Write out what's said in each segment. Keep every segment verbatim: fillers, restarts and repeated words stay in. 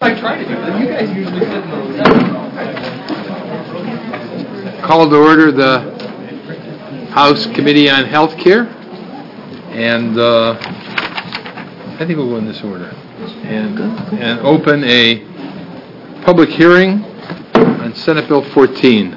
I try to do that. You guys usually sit in those. Call to order the House Committee on Health Care, and uh, I think we'll go in this order, and and open a public hearing on Senate Bill fourteen.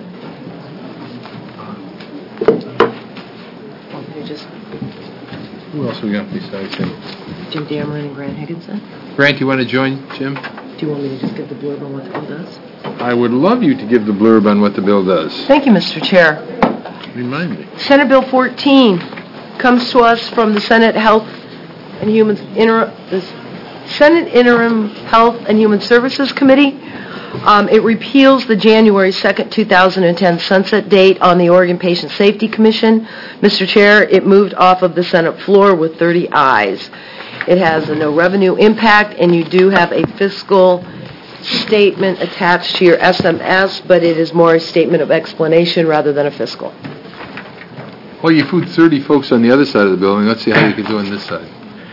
Who else we got besides him? Jim Dameron and Grant Higginson. Grant, you want to join, Jim? Do you want me to just give the blurb on what the bill does? I would love you to give the blurb on what the bill does. Thank you, Mister Chair. Remind me. Senate Bill fourteen comes to us from the Senate Health and Human Inter- the Senate Interim Health and Human Services Committee. Um, it repeals the January second, two thousand ten sunset date on the Oregon Patient Safety Commission. Mister Chair, it moved off of the Senate floor with thirty ayes. It has a no revenue impact, and you do have a fiscal statement attached to your S M S, but it is more a statement of explanation rather than a fiscal. Well, you fooled thirty folks on the other side of the building. Let's see how you can do on this side.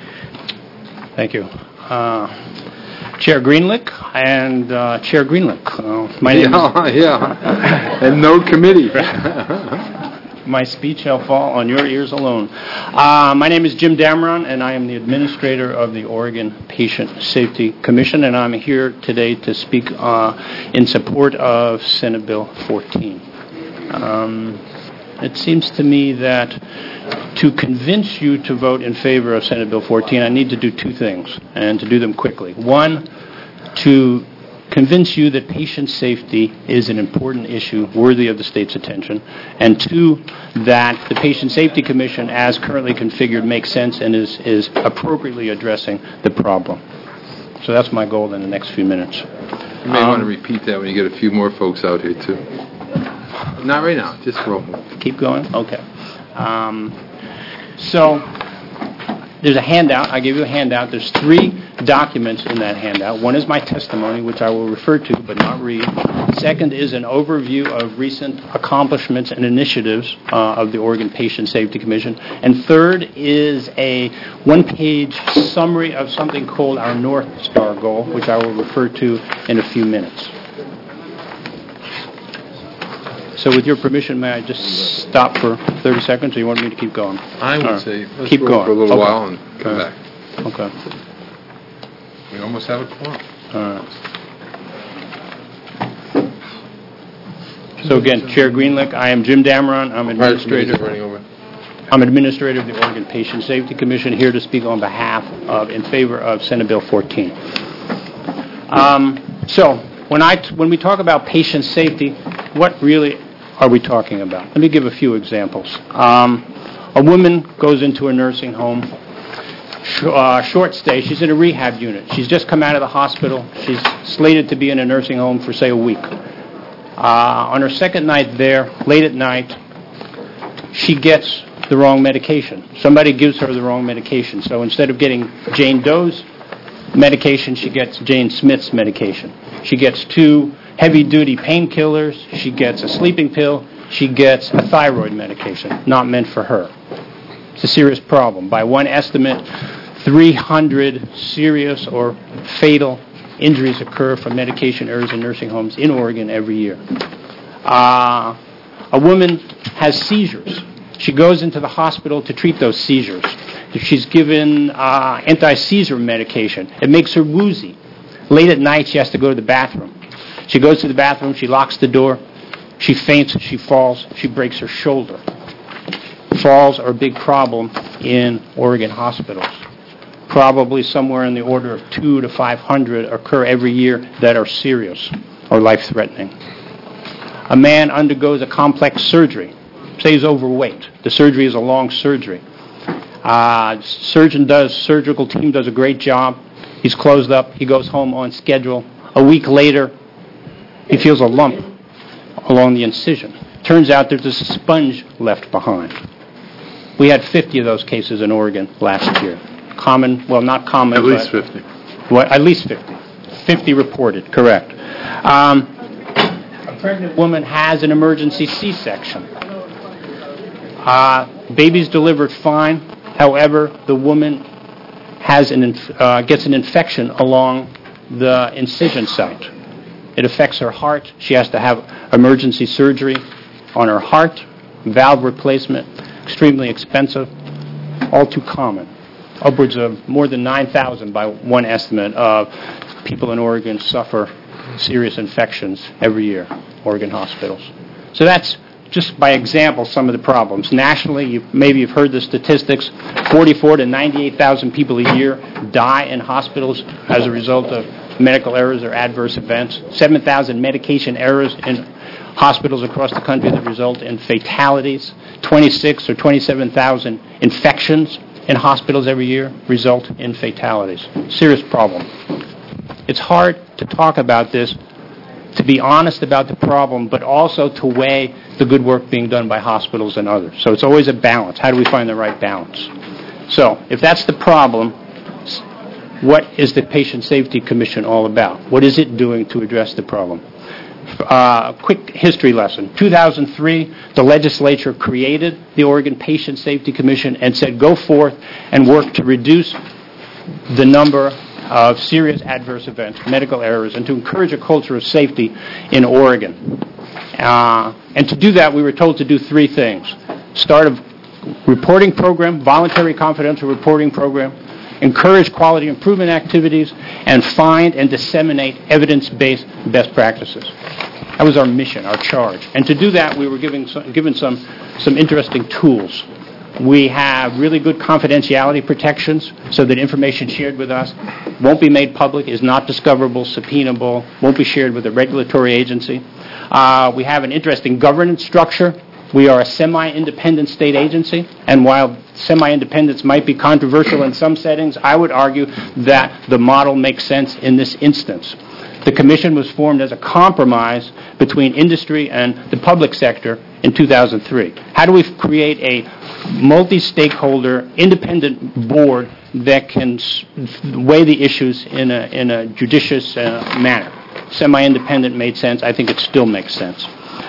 Thank you. Uh, Chair Greenlick and uh, Chair Greenlick. Uh, my name yeah, is, yeah. And no committee. My speech shall fall on your ears alone. Uh, my name is Jim Dameron, and I am the administrator of the Oregon Patient Safety Commission, and I'm here today to speak uh, in support of Senate Bill fourteen. Um, it seems to me that to convince you to vote in favor of Senate Bill fourteen, I need to do two things, and to do them quickly. One, to convince you that patient safety is an important issue worthy of the state's attention, and two, that the Patient Safety Commission, as currently configured, makes sense and is, is appropriately addressing the problem. So that's my goal in the next few minutes. You may um, want to repeat that when you get a few more folks out here, too. Not right now, just roll. Keep going? Okay. Um, so there's a handout. I gave you a handout. There's three documents in that handout. One is my testimony, which I will refer to but not read. Second is an overview of recent accomplishments and initiatives uh, of the Oregon Patient Safety Commission. And third is a one-page summary of something called our North Star Goal, which I will refer to in a few minutes. So with your permission, may I just stop for thirty seconds, or you want me to keep going? I would right. say let's keep go going for a little okay. while and come right. back. Okay. We almost have a quorum. All right. So again, Chair Greenlick, I am Jim Dameron. I'm administrator. Running over. I'm administrator of the Oregon Patient Safety Commission, here to speak on behalf of, in favor of Senate Bill fourteen. Um, so when I t- when we talk about patient safety, what really are we talking about? Let me give a few examples. Um, a woman goes into a nursing home. Uh, short stay. She's in a rehab unit. She's just come out of the hospital. She's slated to be in a nursing home for, say, a week. Uh, on her second night there, late at night, she gets the wrong medication. Somebody gives her the wrong medication. So instead of getting Jane Doe's medication, she gets Jane Smith's medication. She gets two heavy-duty painkillers. She gets a sleeping pill. She gets a thyroid medication, not meant for her. It's a serious problem. By one estimate, three hundred serious or fatal injuries occur from medication errors in nursing homes in Oregon every year. Uh, a woman has seizures. She goes into the hospital to treat those seizures. She's given uh, anti-seizure medication. It makes her woozy. Late at night, she has to go to the bathroom. She goes to the bathroom. She locks the door. She faints. She falls. She breaks her shoulder. Falls are a big problem in Oregon hospitals. Probably somewhere in the order of two to five hundred occur every year that are serious or life-threatening. A man undergoes a complex surgery. Say he's overweight. The surgery is a long surgery. Uh, surgeon does, surgical team does a great job. He's closed up. He goes home on schedule. A week later, he feels a lump along the incision. Turns out there's a sponge left behind. We had fifty of those cases in Oregon last year. Common, well, not common. At least but, fifty. What? At least fifty. fifty reported, correct. Um, a pregnant woman has an emergency C-section. Uh, baby's delivered fine. However, the woman has an inf- uh, gets an infection along the incision site. It affects her heart. She has to have emergency surgery on her heart, valve replacement, extremely expensive, all too common. Upwards of more than nine thousand by one estimate of people in Oregon suffer serious infections every year, Oregon hospitals. So that's just by example some of the problems. Nationally, you, maybe you've heard the statistics, forty-four to ninety-eight thousand people a year die in hospitals as a result of medical errors or adverse events. seven thousand medication errors in hospitals across the country that result in fatalities. twenty-six or twenty-seven thousand infections in hospitals every year result in fatalities. Serious problem. It's hard to talk about this, to be honest about the problem, but also to weigh the good work being done by hospitals and others. So it's always a balance. How do we find the right balance? So if that's the problem, what is the Patient Safety Commission all about? What is it doing to address the problem? Uh, quick history lesson. two thousand three, the legislature created the Oregon Patient Safety Commission and said, go forth and work to reduce the number of serious adverse events, medical errors, and to encourage a culture of safety in Oregon. Uh, and to do that, we were told to do three things. Start a reporting program, voluntary confidential reporting program, encourage quality improvement activities, and find and disseminate evidence-based best practices. That was our mission, our charge. And to do that, we were giving some, given some, some interesting tools. We have really good confidentiality protections so that information shared with us won't be made public, is not discoverable, subpoenable, won't be shared with a regulatory agency. Uh, we have an interesting governance structure. We are a semi-independent state agency, and while semi-independence might be controversial in some settings, I would argue that the model makes sense in this instance. The Commission was formed as a compromise between industry and the public sector in two thousand three. How do we create a multi-stakeholder independent board that can weigh the issues in a, in a judicious uh, manner? Semi-independent made sense. I think it still makes sense.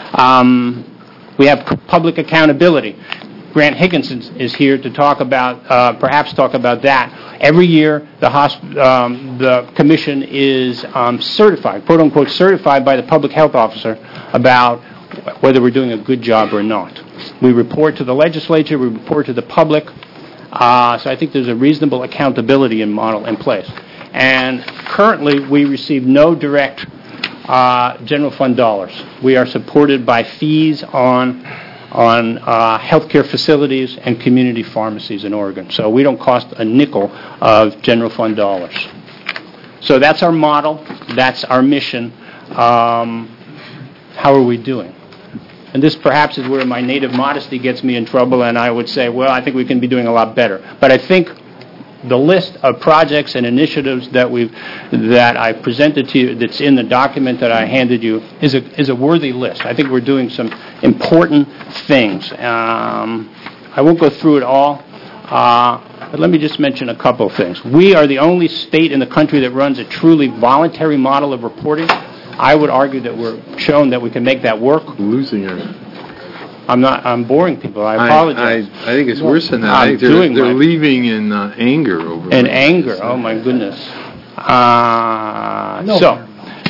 Um, we have public accountability. Grant Higginson is here to talk about, uh, perhaps talk about that. Every year, the, hosp- um, the commission is um, certified, quote unquote, certified by the public health officer about whether we're doing a good job or not. We report to the legislature, we report to the public, uh, so I think there's a reasonable accountability in model in place. And currently, we receive no direct uh, general fund dollars. We are supported by fees on on uh, healthcare facilities and community pharmacies in Oregon. So we don't cost a nickel of general fund dollars. So that's our model. That's our mission. Um, how are we doing? And this perhaps is where my native modesty gets me in trouble, and I would say, well, I think we can be doing a lot better. But I think the list of projects and initiatives that we've that I presented to you, that's in the document that I handed you, is a is a worthy list. I think we're doing some important things. Um, I won't go through it all, uh, but let me just mention a couple of things. We are the only state in the country that runs a truly voluntary model of reporting. I would argue that we're shown that we can make that work. I'm losing her. I'm not. I'm boring people. I apologize. I, I, I think it's worse than that. I'm I think they're, doing they're my- leaving in uh, anger over In it. anger. Oh my goodness. Uh, so,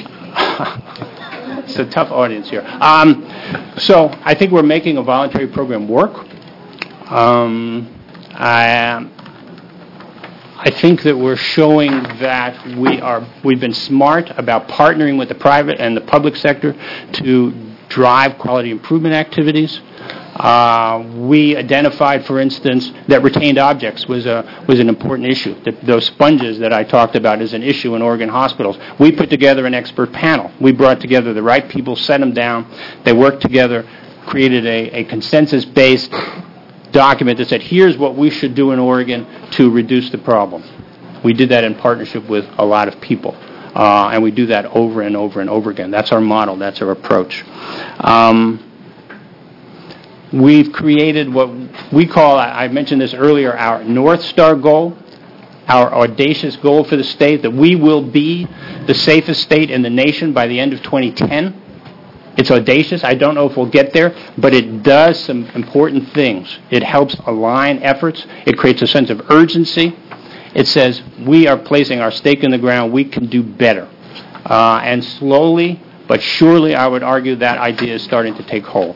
it's a tough audience here. Um, so I think we're making a voluntary program work. Um, I, I think that we're showing that we are. We've been smart about partnering with the private and the public sector to drive quality improvement activities. Uh, we identified, for instance, that retained objects was a was an important issue. That those sponges that I talked about is an issue in Oregon hospitals. We put together an expert panel. We brought together the right people, set them down. They worked together, created a, a consensus-based document that said, here's what we should do in Oregon to reduce the problem. We did that in partnership with a lot of people. Uh, and we do that over and over and over again. That's our model. That's our approach. Um, we've created what we call, I mentioned this earlier, our North Star goal, our audacious goal for the state, that we will be the safest state in the nation by the end of twenty ten. It's audacious. I don't know if we'll get there, but it does some important things. It helps align efforts. It creates a sense of urgency. It says we are placing our stake in the ground. We can do better. Uh, and slowly but surely, I would argue that idea is starting to take hold.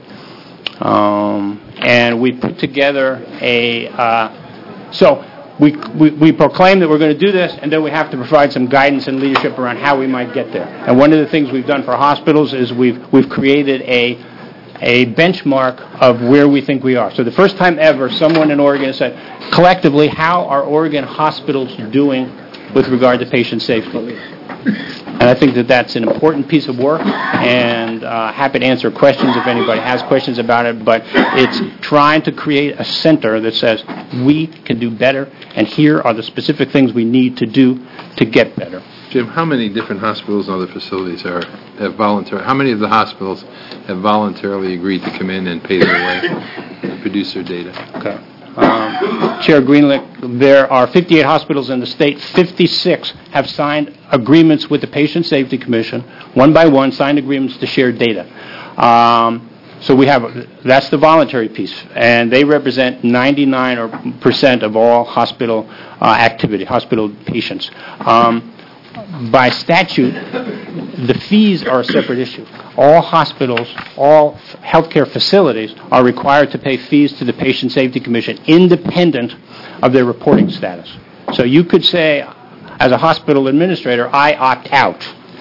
Um, and we put together a, uh, so we, we, we proclaim that we're going to do this, and then we have to provide some guidance and leadership around how we might get there. And one of the things we've done for hospitals is we've, we've created a, a benchmark of where we think we are. So the first time ever, someone in Oregon said, collectively, how are Oregon hospitals doing with regard to patient safety? And I think that that's an important piece of work, and uh, happy to answer questions if anybody has questions about it, but it's trying to create a center that says we can do better, and here are the specific things we need to do to get better. Jim, how many different hospitals and other facilities are have voluntarily, how many of the hospitals have voluntarily agreed to come in and pay their way and produce their data? Okay. Um, Chair Greenlick, there are fifty-eight hospitals in the state. fifty-six have signed agreements with the Patient Safety Commission, one by one, signed agreements to share data. Um, so we have, that's the voluntary piece, and they represent ninety-nine percent of all hospital uh, activity, hospital patients. Um, by statute, the fees are a separate issue. All hospitals, all healthcare facilities are required to pay fees to the Patient Safety Commission independent of their reporting status. So you could say, as a hospital administrator, I opt out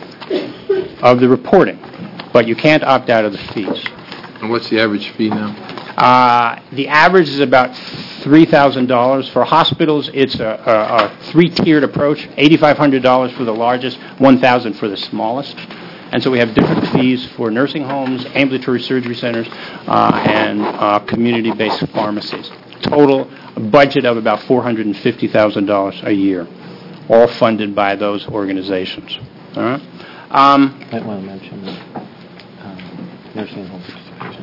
of the reporting, but you can't opt out of the fees. And what's the average fee now? Uh, the average is about three thousand dollars. For hospitals, it's a, a, a three-tiered approach, eight thousand five hundred dollars for the largest, one thousand dollars for the smallest. And so we have different fees for nursing homes, ambulatory surgery centers, uh, and uh, community-based pharmacies. Total budget of about four hundred fifty thousand dollars a year, all funded by those organizations. All right? Um, I might want to mention the um, nursing home participation.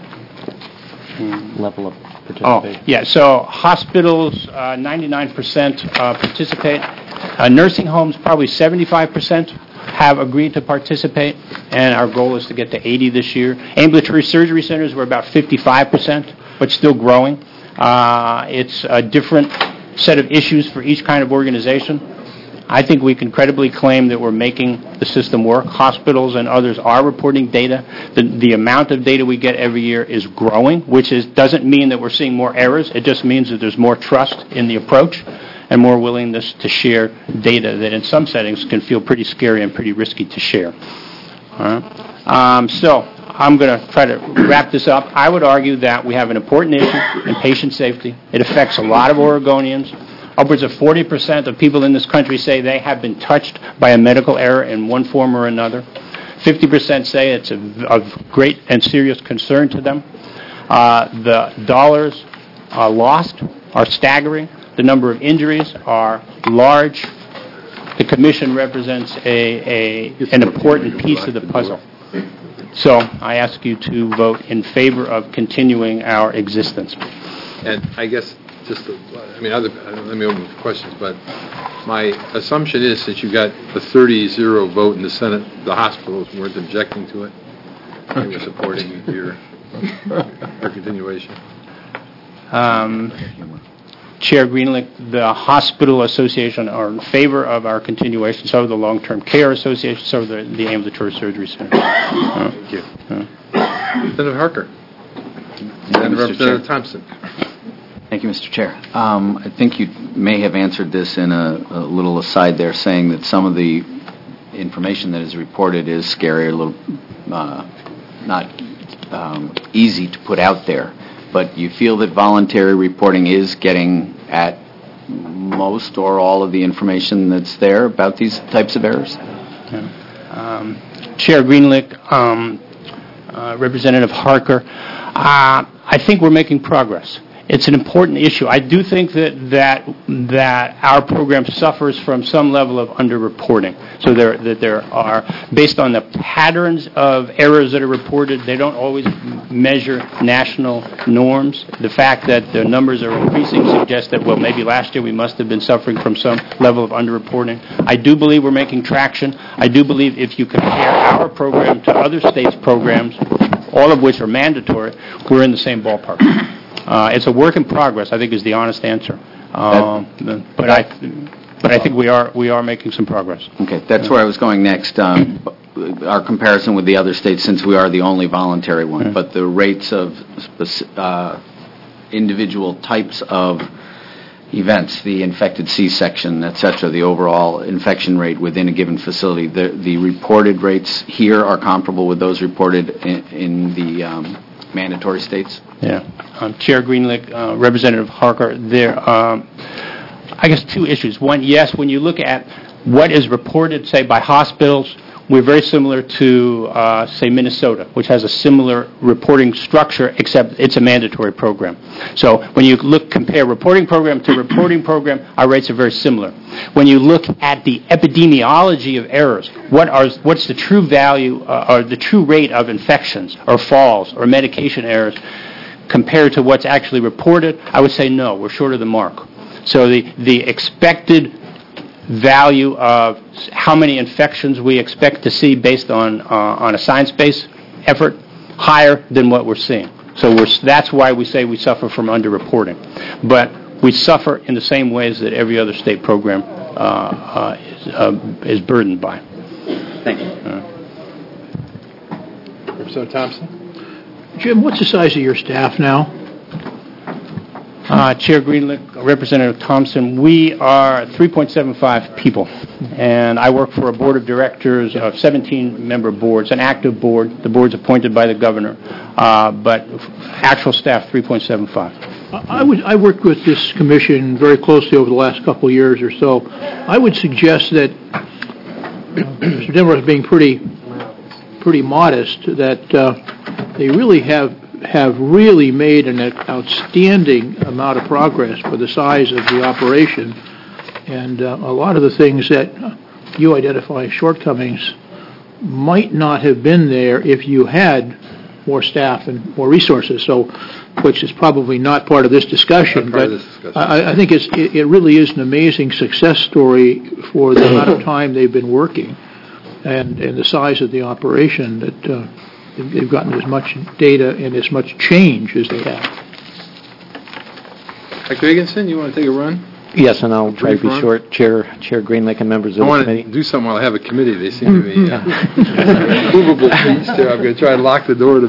hmm. Level of Oh, participation. yeah. So hospitals, uh, ninety-nine percent uh, participate. Uh, nursing homes, probably seventy-five percent have agreed to participate, and our goal is to get to eighty this year. Ambulatory surgery centers, we're about fifty-five percent, but still growing. Uh, it's a different set of issues for each kind of organization. I think we can credibly claim that we're making the system work. Hospitals and others are reporting data. The, the amount of data we get every year is growing, which is, doesn't mean that we're seeing more errors. It just means that there's more trust in the approach and more willingness to share data that in some settings can feel pretty scary and pretty risky to share. All right? Um, so I'm going to try to wrap this up. I would argue that we have an important issue in patient safety. It affects a lot of Oregonians. Upwards of forty percent of people in this country say they have been touched by a medical error in one form or another. fifty percent say it's of, of great and serious concern to them. Uh, the dollars uh, lost are staggering. The number of injuries are large. The Commission represents a, a an important piece of the puzzle. So I ask you to vote in favor of continuing our existence. And I guess just, to, I mean, other, let me open for questions, but my assumption is since you got the thirty zero vote in the Senate, the hospitals weren't objecting to it. They were supporting your, your continuation. Um, Chair Greenlick, the Hospital Association are in favor of our continuation, so the Long-Term Care Association, so the, the Ambulatory Surgery Center. Uh, Thank you. uh. Senator Harker. And Representative Thompson. Thank you, Mister Chair. Um, I think you may have answered this in a, a little aside there, saying that some of the information that is reported is scary, a little uh, not um, easy to put out there. But you feel that voluntary reporting is getting at most or all of the information that's there about these types of errors? Yeah. Um, Chair Greenlick, um, uh, Representative Harker, uh, I think we're making progress. It's an important issue. I do think that that that our program suffers from some level of underreporting. So there that there are, based on the patterns of errors that are reported, they don't always measure national norms. The fact that the numbers are increasing suggests that, well, maybe last year we must have been suffering from some level of underreporting. I do believe we're making traction. I do believe if you compare our program to other states' programs, all of which are mandatory, we're in the same ballpark. Uh, it's a work in progress, I think, is the honest answer. Um, but I, But I think we are we are making some progress. Okay, that's where I was going next. Um, our comparison with the other states, since we are the only voluntary one, Mm-hmm. but the rates of speci- uh, individual types of events, the infected C-section, et cetera, the overall infection rate within a given facility, the, the reported rates here are comparable with those reported in, in the um, mandatory states? Yeah. Um, Chair Greenlick, uh, Representative Harker, there, um, I guess two issues. One, yes, when you look at what is reported, say, by hospitals, we're very similar to, uh, say, Minnesota, which has a similar reporting structure, except it's a mandatory program. So when you look, compare reporting program to reporting program, our rates are very similar. When you look at the epidemiology of errors, what are, what's the true value uh, or the true rate of infections or falls or medication errors compared to what's actually reported, I would say no, we're short of the mark. So the, the expected value of how many infections we expect to see based on uh, on a science-based effort higher than what we're seeing. So we're, that's why we say we suffer from underreporting. But we suffer in the same ways that every other state program uh, uh, is, uh, is burdened by. Thank you. Uh, Representative Thompson? Jim, what's the size of your staff now? Uh, Chair Greenlick, Representative Thompson, we are three point seven five people, and I work for a board of directors of seventeen-member boards, an active board. The board's appointed by the governor, uh, but actual staff three point seven five. I would I worked with this commission very closely over the last couple of years or so. I would suggest that Mister Denver is being pretty pretty modest, that uh, they really have have really made an outstanding amount of progress for the size of the operation, and uh, a lot of the things that you identify as shortcomings might not have been there if you had more staff and more resources, so which is probably not part of this discussion, Not but part of this discussion. I, I think it's, it, it really is an amazing success story for the amount of time they've been working and, and the size of the operation that uh, they've gotten as much data and as much change as they have. Doctor Higginson, you want to take a run? Yes, and I'll try to be Brief run? short. Chair, Chair Greenlick and members I of the want committee. to do something while I have a committee. They seem to be uh, movable feast here. I'm going to try to lock the door to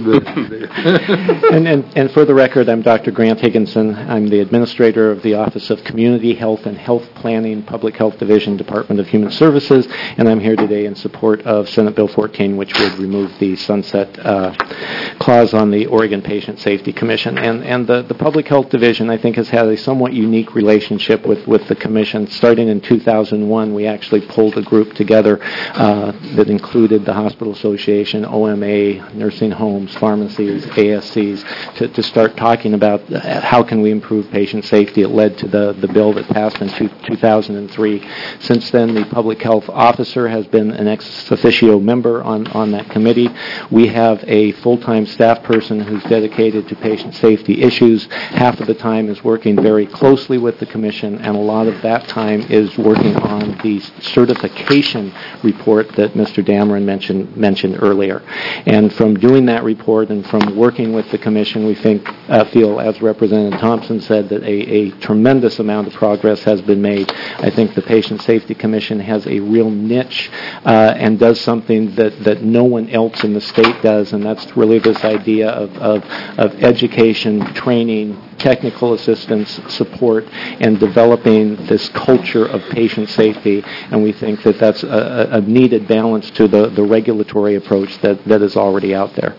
the... and, and, and for the record, I'm Doctor Grant Higginson. I'm the administrator of the Office of Community Health and Health Planning, Public Health Division, Department of Human Services, and I'm here today in support of Senate Bill fourteen, which would remove the sunset uh, clause on the Oregon Patient Safety Commission. And, and the, the Public Health Division, I think, has had a somewhat unique relationship with, with the Commission. Starting in two thousand one, we actually pulled a group together uh, that included the Hospital Association, O M A, nursing homes, pharmacies, A S Cs, to, to start talking about how can we improve patient safety. It led to the, the bill that passed in two, two thousand three. Since then, the public health officer has been an ex officio member on, on that committee. We have a full-time staff person who's dedicated to patient safety issues. Half of the time is working very closely with the Commission, and a lot of that time is working on the certification report that Mister Dameron mentioned mentioned earlier. And from doing that report and from working with the Commission, we think uh, feel, as Representative Thompson said, that a, a tremendous amount of progress has been made. I think the Patient Safety Commission has a real niche uh, and does something that, that no one else in the state does, and that's really this idea of, of, of education, training, technical assistance, support, and developing this culture of patient safety, and we think that that's a, a needed balance to the, the regulatory approach that, that is already out there.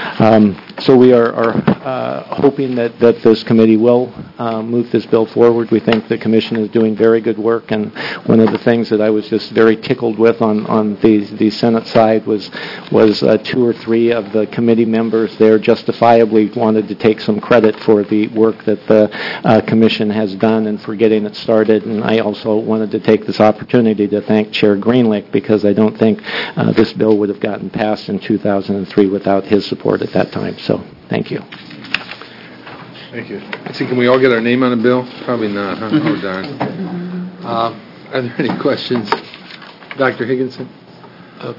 Um, so we are, are uh, hoping that, that this committee will uh, move this bill forward. We think the Commission is doing very good work, and one of the things that I was just very tickled with on, on the, the Senate side was, was uh, two or three of the committee members there justifiably wanted to take some credit for the work that the uh, Commission has done and for getting it started. And I also wanted to take this opportunity to thank Chair Greenlick, because I don't think uh, this bill would have gotten passed in two thousand three without his support at that time. So thank you. Thank you. Let's see, can we all get our name on the bill? Probably not, huh? Oh, darn. Uh, are there any questions? Doctor Higginson? Uh,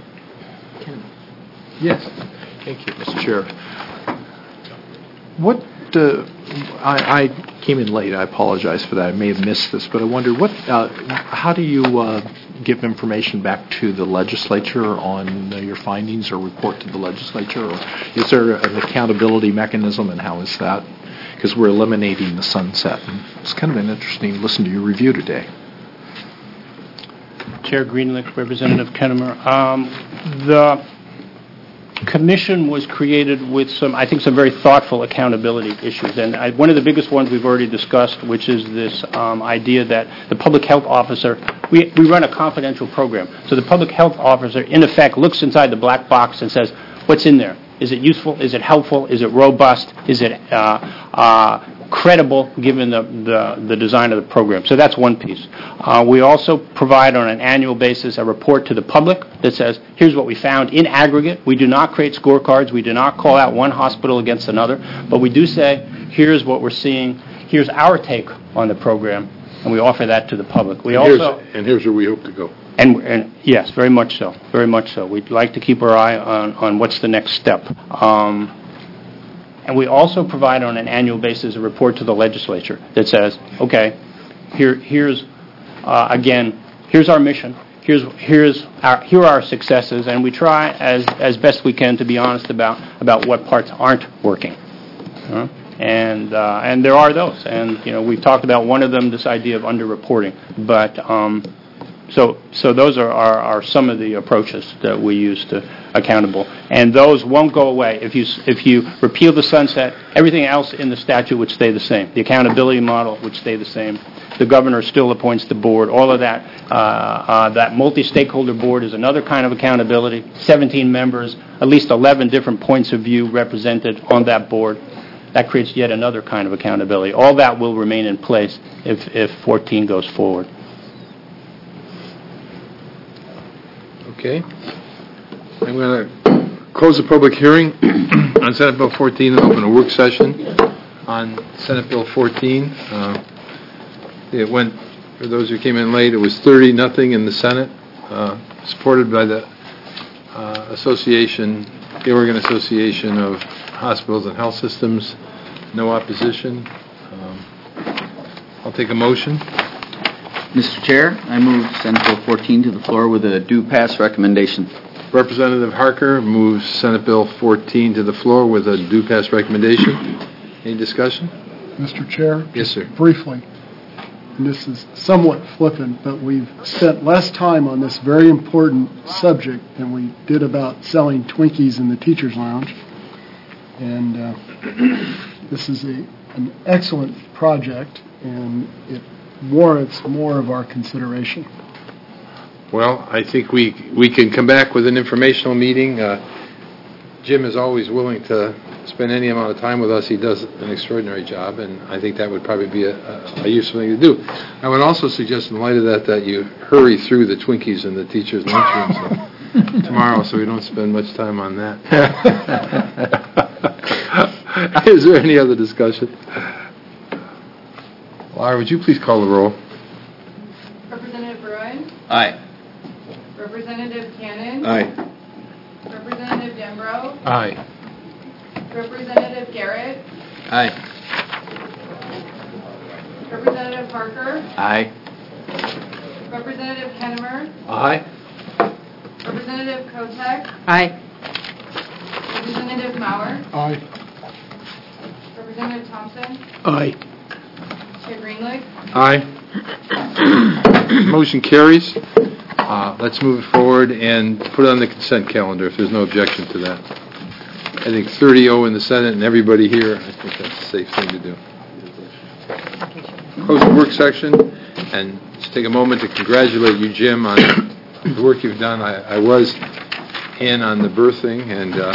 yes. Thank you, Mister Chair. What uh, I, I came in late. I apologize for that. I may have missed this, but I wondered what, uh, how do you uh, give information back to the legislature on uh, your findings, or report to the legislature? Or is there an accountability mechanism, and how is that? Because we're eliminating the sunset. And it's kind of been interesting to listen to your review today. Chair Greenlick, Representative Kennemer. Um, the commission was created with some, I think, some very thoughtful accountability issues. And I, one of the biggest ones we've already discussed, which is this um, idea that the public health officer, we, we run a confidential program. So the public health officer, in effect, looks inside the black box and says, what's in there? Is it useful? Is it helpful? Is it robust? Is it uh, uh, credible given the, the, the design of the program? So that's one piece. Uh, we also provide on an annual basis a report to the public that says, here's what we found in aggregate. We do not create scorecards. We do not call out one hospital against another. But we do say, here's what we're seeing. Here's our take on the program. And we offer that to the public. We and also here's, and here's where we hope to go. And, and yes, very much so, very much so. We'd like to keep our eye on, on what's the next step. Um, and we also provide on an annual basis a report to the legislature that says, okay, here, here's, uh, again, here's our mission, here's, here's our, here are our successes, and we try as, as best we can to be honest about, about what parts aren't working. Uh, and, uh, and there are those. And, you know, we've talked about one of them, this idea of underreporting. But, um, So, so those are, are, are some of the approaches that we use to accountable, and those won't go away. If you if you repeal the sunset, everything else in the statute would stay the same. The accountability model would stay the same. The governor still appoints the board. All of that, uh, uh, that multi-stakeholder board is another kind of accountability. seventeen members, at least eleven different points of view represented on that board. That creates yet another kind of accountability. All that will remain in place if if fourteen goes forward. Okay. I'm going to close the public hearing on Senate Bill fourteen and open a work session on Senate Bill fourteen. Uh, it went, for those who came in late, it was thirty nothing in the Senate, uh, supported by the uh, association, the Oregon Association of Hospitals and Health Systems. No opposition. Um, I'll take a motion. Mister Chair, I move Senate Bill fourteen to the floor with a due pass recommendation. Representative Harker moves Senate Bill fourteen to the floor with a due pass recommendation. Any discussion? Mister Chair? Yes, sir. Briefly, and this is somewhat flippant, but we've spent less time on this very important subject than we did about selling Twinkies in the teacher's lounge. And uh, this is a, an excellent project, and it warrants more of our consideration. Well, I think we we can come back with an informational meeting. Uh, Jim is always willing to spend any amount of time with us. He does an extraordinary job, and I think that would probably be a, a, a useful thing to do. I would also suggest, in light of that, that you hurry through the Twinkies in the teachers' lunchroom so tomorrow, so we don't spend much time on that. Is there any other discussion? Laura, would you please call the roll? Representative Bruin? Aye. Representative Cannon? Aye. Representative Dembro? Aye. Representative Garrett? Aye. Representative Parker? Aye. Representative Kennemer? Aye. Representative Kotek? Aye. Representative Maurer? Aye. Representative Thompson? Aye. Chair Greenlick? Aye. Motion carries. Uh, let's move it forward and put it on the consent calendar if there's no objection to that. I think thirty oh in the Senate and everybody here, I think that's a safe thing to do. Close the work section and just take a moment to congratulate you, Jim, on the work you've done. I, I was in on the birthing, and uh,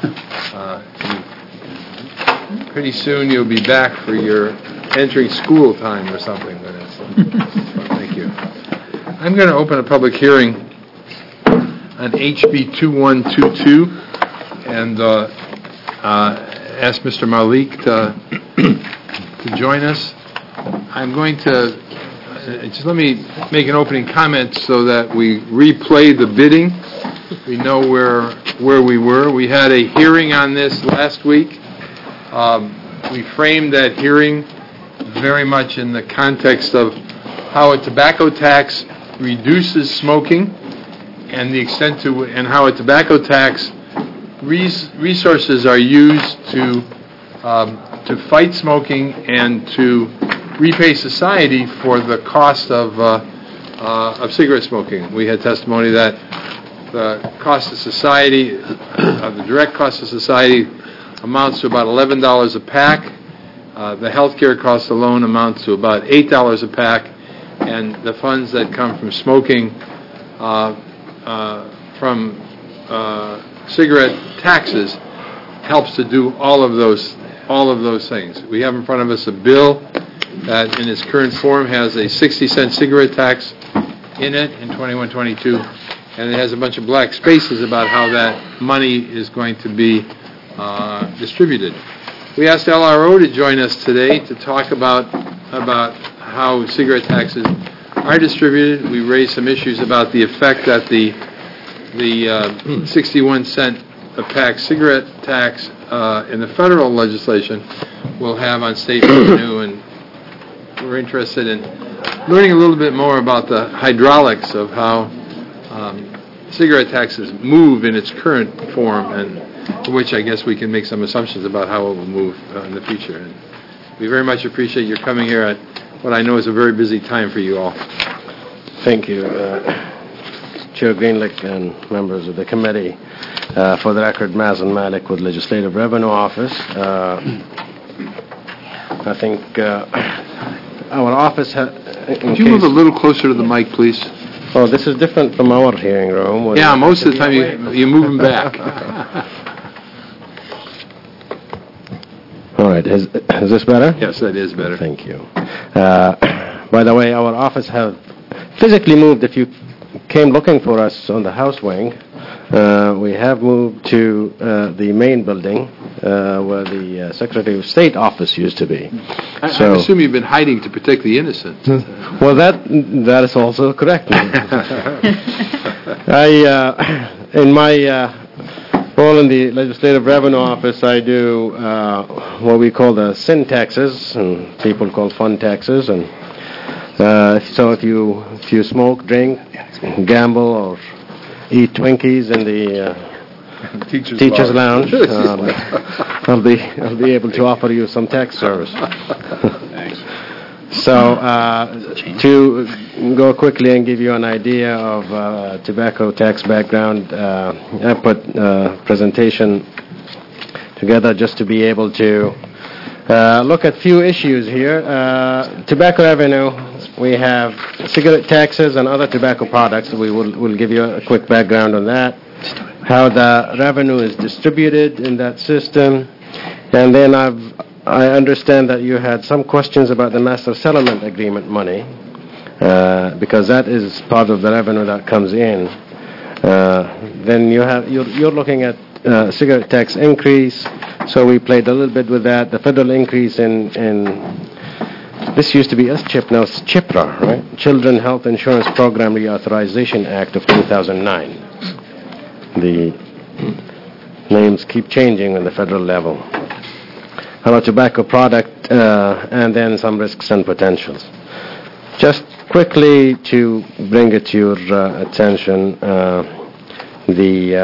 uh, you, pretty soon you'll be back for your entering school time or something. But it's, uh, thank you. I'm going to open a public hearing on H B two one two two and uh, uh, ask Mister Malik to, to join us. I'm going to, uh, just let me make an opening comment so that we replay the bidding. We know where where we were. We had a hearing on this last week. Um, we framed that hearing very much in the context of how a tobacco tax reduces smoking and the extent to, and how a tobacco tax res, resources are used to um, to fight smoking and to repay society for the cost of uh, uh, of cigarette smoking. We had testimony that the cost of society, uh, the direct cost of society, amounts to about eleven dollars a pack. Uh, the health care cost alone amounts to about eight dollars a pack, and the funds that come from smoking, uh, uh, from uh, cigarette taxes, helps to do all of those all of those things. We have in front of us a bill that, in its current form, has a sixty cent cigarette tax in it in twenty-one twenty-two, and it has a bunch of black spaces about how that money is going to be uh, distributed. We asked L R O to join us today to talk about about how cigarette taxes are distributed. We raised some issues about the effect that the the uh, sixty-one cent a pack cigarette tax uh, in the federal legislation will have on state revenue, and we're interested in learning a little bit more about the hydraulics of how um, cigarette taxes move in its current form, and for which I guess we can make some assumptions about how it will move uh, in the future. And we very much appreciate your coming here at what I know is a very busy time for you all. Thank you, uh, Chair Greenlick and members of the committee. Uh, for the record, Mazen Malik with Legislative Revenue Office. Uh, I think uh, our office has... Could you move a little closer to the mic, please? Oh, this is different from our hearing room. Yeah, most of the time you, you move them back. All right. Is, is this better? Yes, that is better. Thank you. Uh, by the way, our office have physically moved. If you came looking for us on the House wing, uh, we have moved to uh, the main building uh, where the uh, Secretary of State office used to be. I, so, I assume you've been hiding to protect the innocent. Well, that that is also correct. I, uh, in my uh, role in the Legislative Revenue Office, I do uh, what we call the sin taxes, and people call fun taxes. And uh, so, if you if you smoke, drink, gamble, or eat Twinkies in the uh, teachers, teachers lounge, um, I'll be I'll be able to offer you some tax service. Thanks. So, uh, to go quickly and give you an idea of uh, tobacco tax background, uh, I put a presentation together just to be able to uh, look at few issues here. Uh, tobacco revenue, we have cigarette taxes and other tobacco products. We will will give you a quick background on that, how the revenue is distributed in that system, and then I've I understand that you had some questions about the Master Settlement Agreement money, uh, because that is part of the revenue that comes in. Uh, then you have you're, you're looking at uh, cigarette tax increase, so we played a little bit with that. The federal increase in in this used to be S CHIP, now it's CHIPRA, right? Children Health Insurance Program Reauthorization Act of two thousand nine. The names keep changing on the federal level. On a tobacco product, uh, and then some risks and potentials. Just quickly to bring it to your uh, attention, uh, the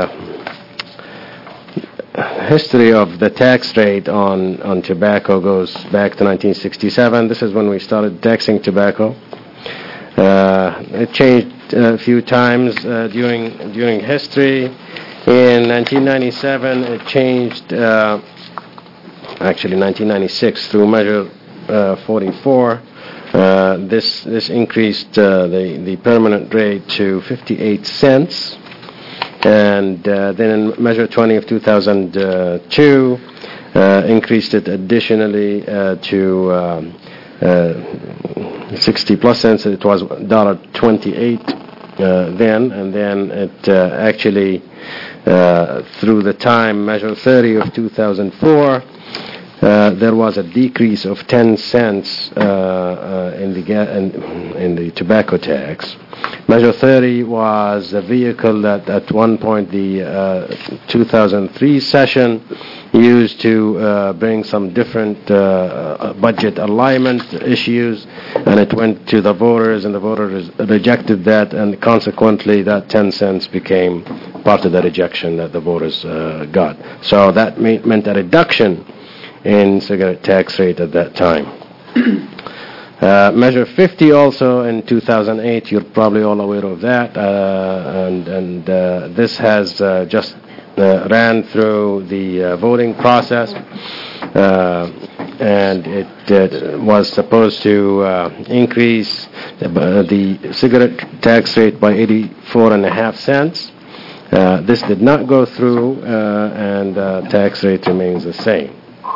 uh, history of the tax rate on, on tobacco goes back to nineteen sixty-seven. This is when we started taxing tobacco. Uh, it changed a few times uh, during during history. In nineteen ninety-seven, it changed. Uh, Actually, nineteen ninety-six through Measure uh, forty-four, uh, this this increased uh, the the permanent rate to fifty-eight cents, and uh, then in Measure twenty of two thousand two, uh, increased it additionally uh, to um, uh, sixty plus cents. It was one dollar twenty-eight uh, then, and then it uh, actually uh, through the time Measure thirty of two thousand four. Uh, there was a decrease of ten cents uh, uh, in the ga- in, in the tobacco tax, Measure thirty was a vehicle that at one point the uh, two thousand three session used to uh, bring some different uh, budget alignment issues, and it went to the voters, and the voters rejected that, and consequently that ten cents became part of the rejection that the voters uh, got. So that me- meant a reduction in cigarette tax rate at that time. Uh, Measure fifty also in two thousand eight, you're probably all aware of that, uh, and, and uh, this has uh, just uh, ran through the uh, voting process, uh, and it uh, was supposed to uh, increase the, uh, the cigarette tax rate by eighty-four and a half cents. Uh, this did not go through, uh, and uh, tax rate remains the same.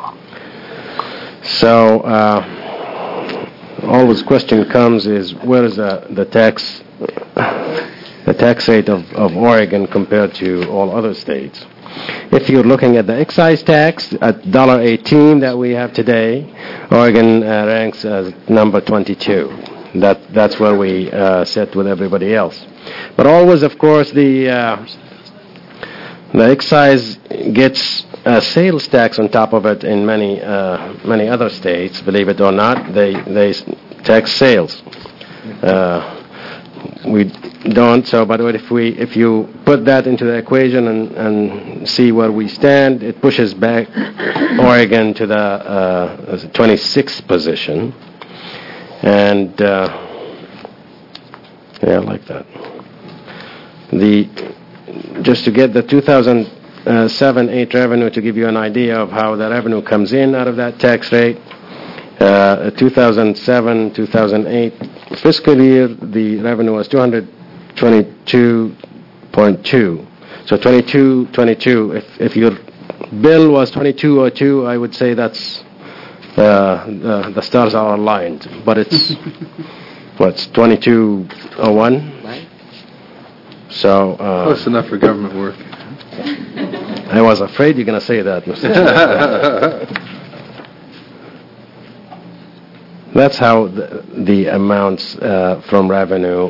So, uh, always question comes is where is the, the tax the tax rate of, of Oregon compared to all other states? If you're looking at the excise tax at one dollar eighteen that we have today, Oregon uh, ranks as number twenty-two. That that's where we uh, sit with everybody else. But always, of course, the uh, the excise gets a sales tax on top of it in many uh, many other states. Believe it or not, they they tax sales. Uh, we don't. So, but if we if you put that into the equation and, and see where we stand, it pushes back Oregon to the uh, twenty-sixth position, and uh, yeah, I like that. The just to get the two thousand seven eight revenue, to give you an idea of how the revenue comes in out of that tax rate. Uh, two thousand seven two thousand eight fiscal year, the revenue was two hundred twenty-two point two. So twenty-two twenty-two. If if your bill was twenty-two oh two, I would say that's uh, the, the stars are aligned. But it's what's twenty-two oh one. So uh, close enough for government work. I was afraid you're going to say that, Mister That's how the, the amounts uh, from revenue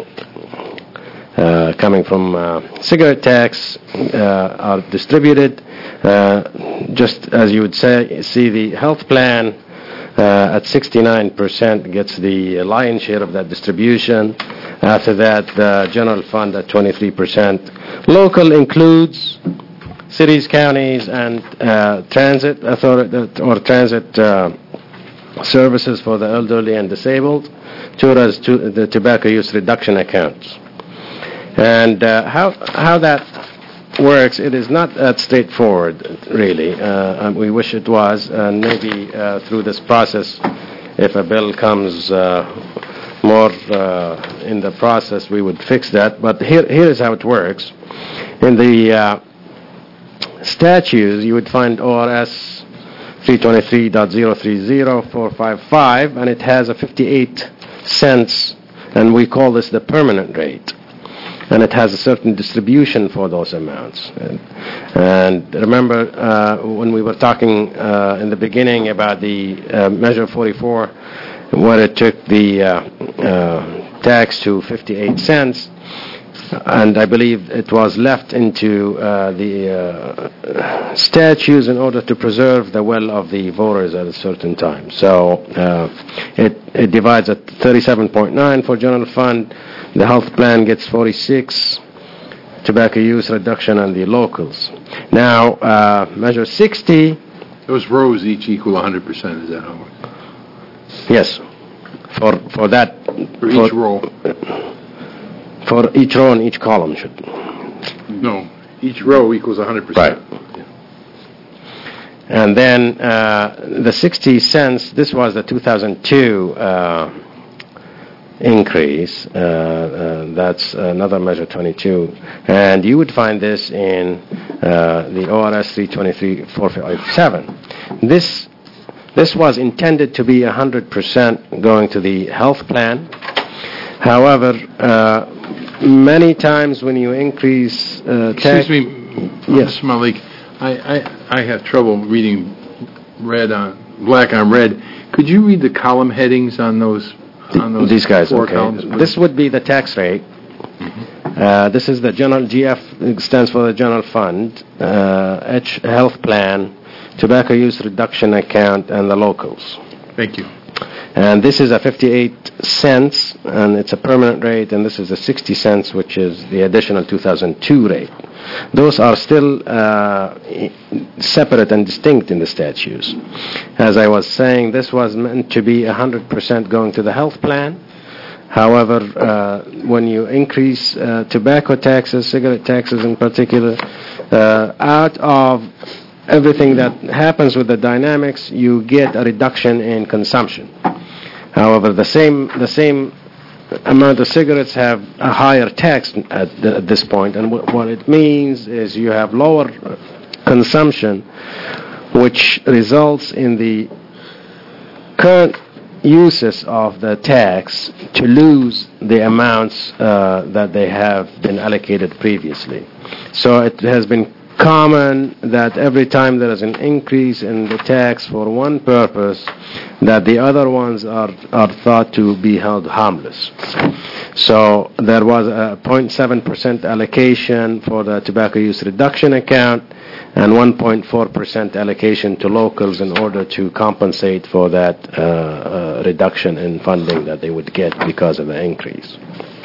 uh, coming from uh, cigarette tax uh, are distributed. Uh, just as you would say, see the health plan uh, at sixty-nine percent gets the lion's share of that distribution. After that, the general fund at twenty-three percent. Local includes cities, counties, and uh, transit authority or transit uh, services for the elderly and disabled, to as to the tobacco use reduction accounts. And uh, how how that works, it is not that straightforward, really. Uh, we wish it was, and maybe uh, through this process, if a bill comes uh, more uh, in the process, we would fix that. But here here is how it works. In the uh, statutes, you would find O R S three twenty-three point zero three zero four five five, and it has a fifty-eight cents, and we call this the permanent rate. And it has a certain distribution for those amounts. And, and remember, uh, when we were talking uh, in the beginning about the uh, Measure forty-four, where it took the uh, uh, tax to fifty-eight cents, and I believe it was left into uh, the uh, statutes in order to preserve the will of the voters at a certain time. So uh, it, it divides at thirty-seven point nine for general fund. The health plan gets forty-six, tobacco use reduction, and the locals. Now, uh, Measure sixty. Those rows each equal one hundred percent, is that how it works? Yes. For, for that. For, for each row. For each row and each column should. No, each row equals one hundred percent. Right. Yeah. And then uh, the sixty cents, this was the two thousand two uh, increase. Uh, uh, that's another Measure twenty-two. And you would find this in uh, the O R S three twenty-three point four five seven. This, this was intended to be one hundred percent going to the health plan. However, uh, many times when you increase uh, tax... Excuse me, yes. Mister Malik, I, I, I have trouble reading red on black on red. Could you read the column headings on those on those These guys, four okay. columns, please? This would be the tax rate Uh, this is the general, G F stands for the general fund, uh, H health plan, tobacco use reduction account, and the locals. Thank you. And this is a fifty-eight cents, and it's a permanent rate, and this is a sixty cents, which is the additional two thousand two rate. Those are still uh, separate and distinct in the statutes. As I was saying, this was meant to be one hundred percent going to the health plan. However, uh, when you increase uh, tobacco taxes, cigarette taxes in particular, uh, out of everything that happens with the dynamics, you get a reduction in consumption. However, the same the same amount of cigarettes have a higher tax at, the, at this point, and w- what it means is you have lower consumption, which results in the current uses of the tax to lose the amounts uh, that they have been allocated previously. So it has been common that every time there is an increase in the tax for one purpose, that the other ones are, are thought to be held harmless. So there was a zero point seven percent allocation for the tobacco use reduction account and one point four percent allocation to locals in order to compensate for that uh, uh, reduction in funding that they would get because of the increase.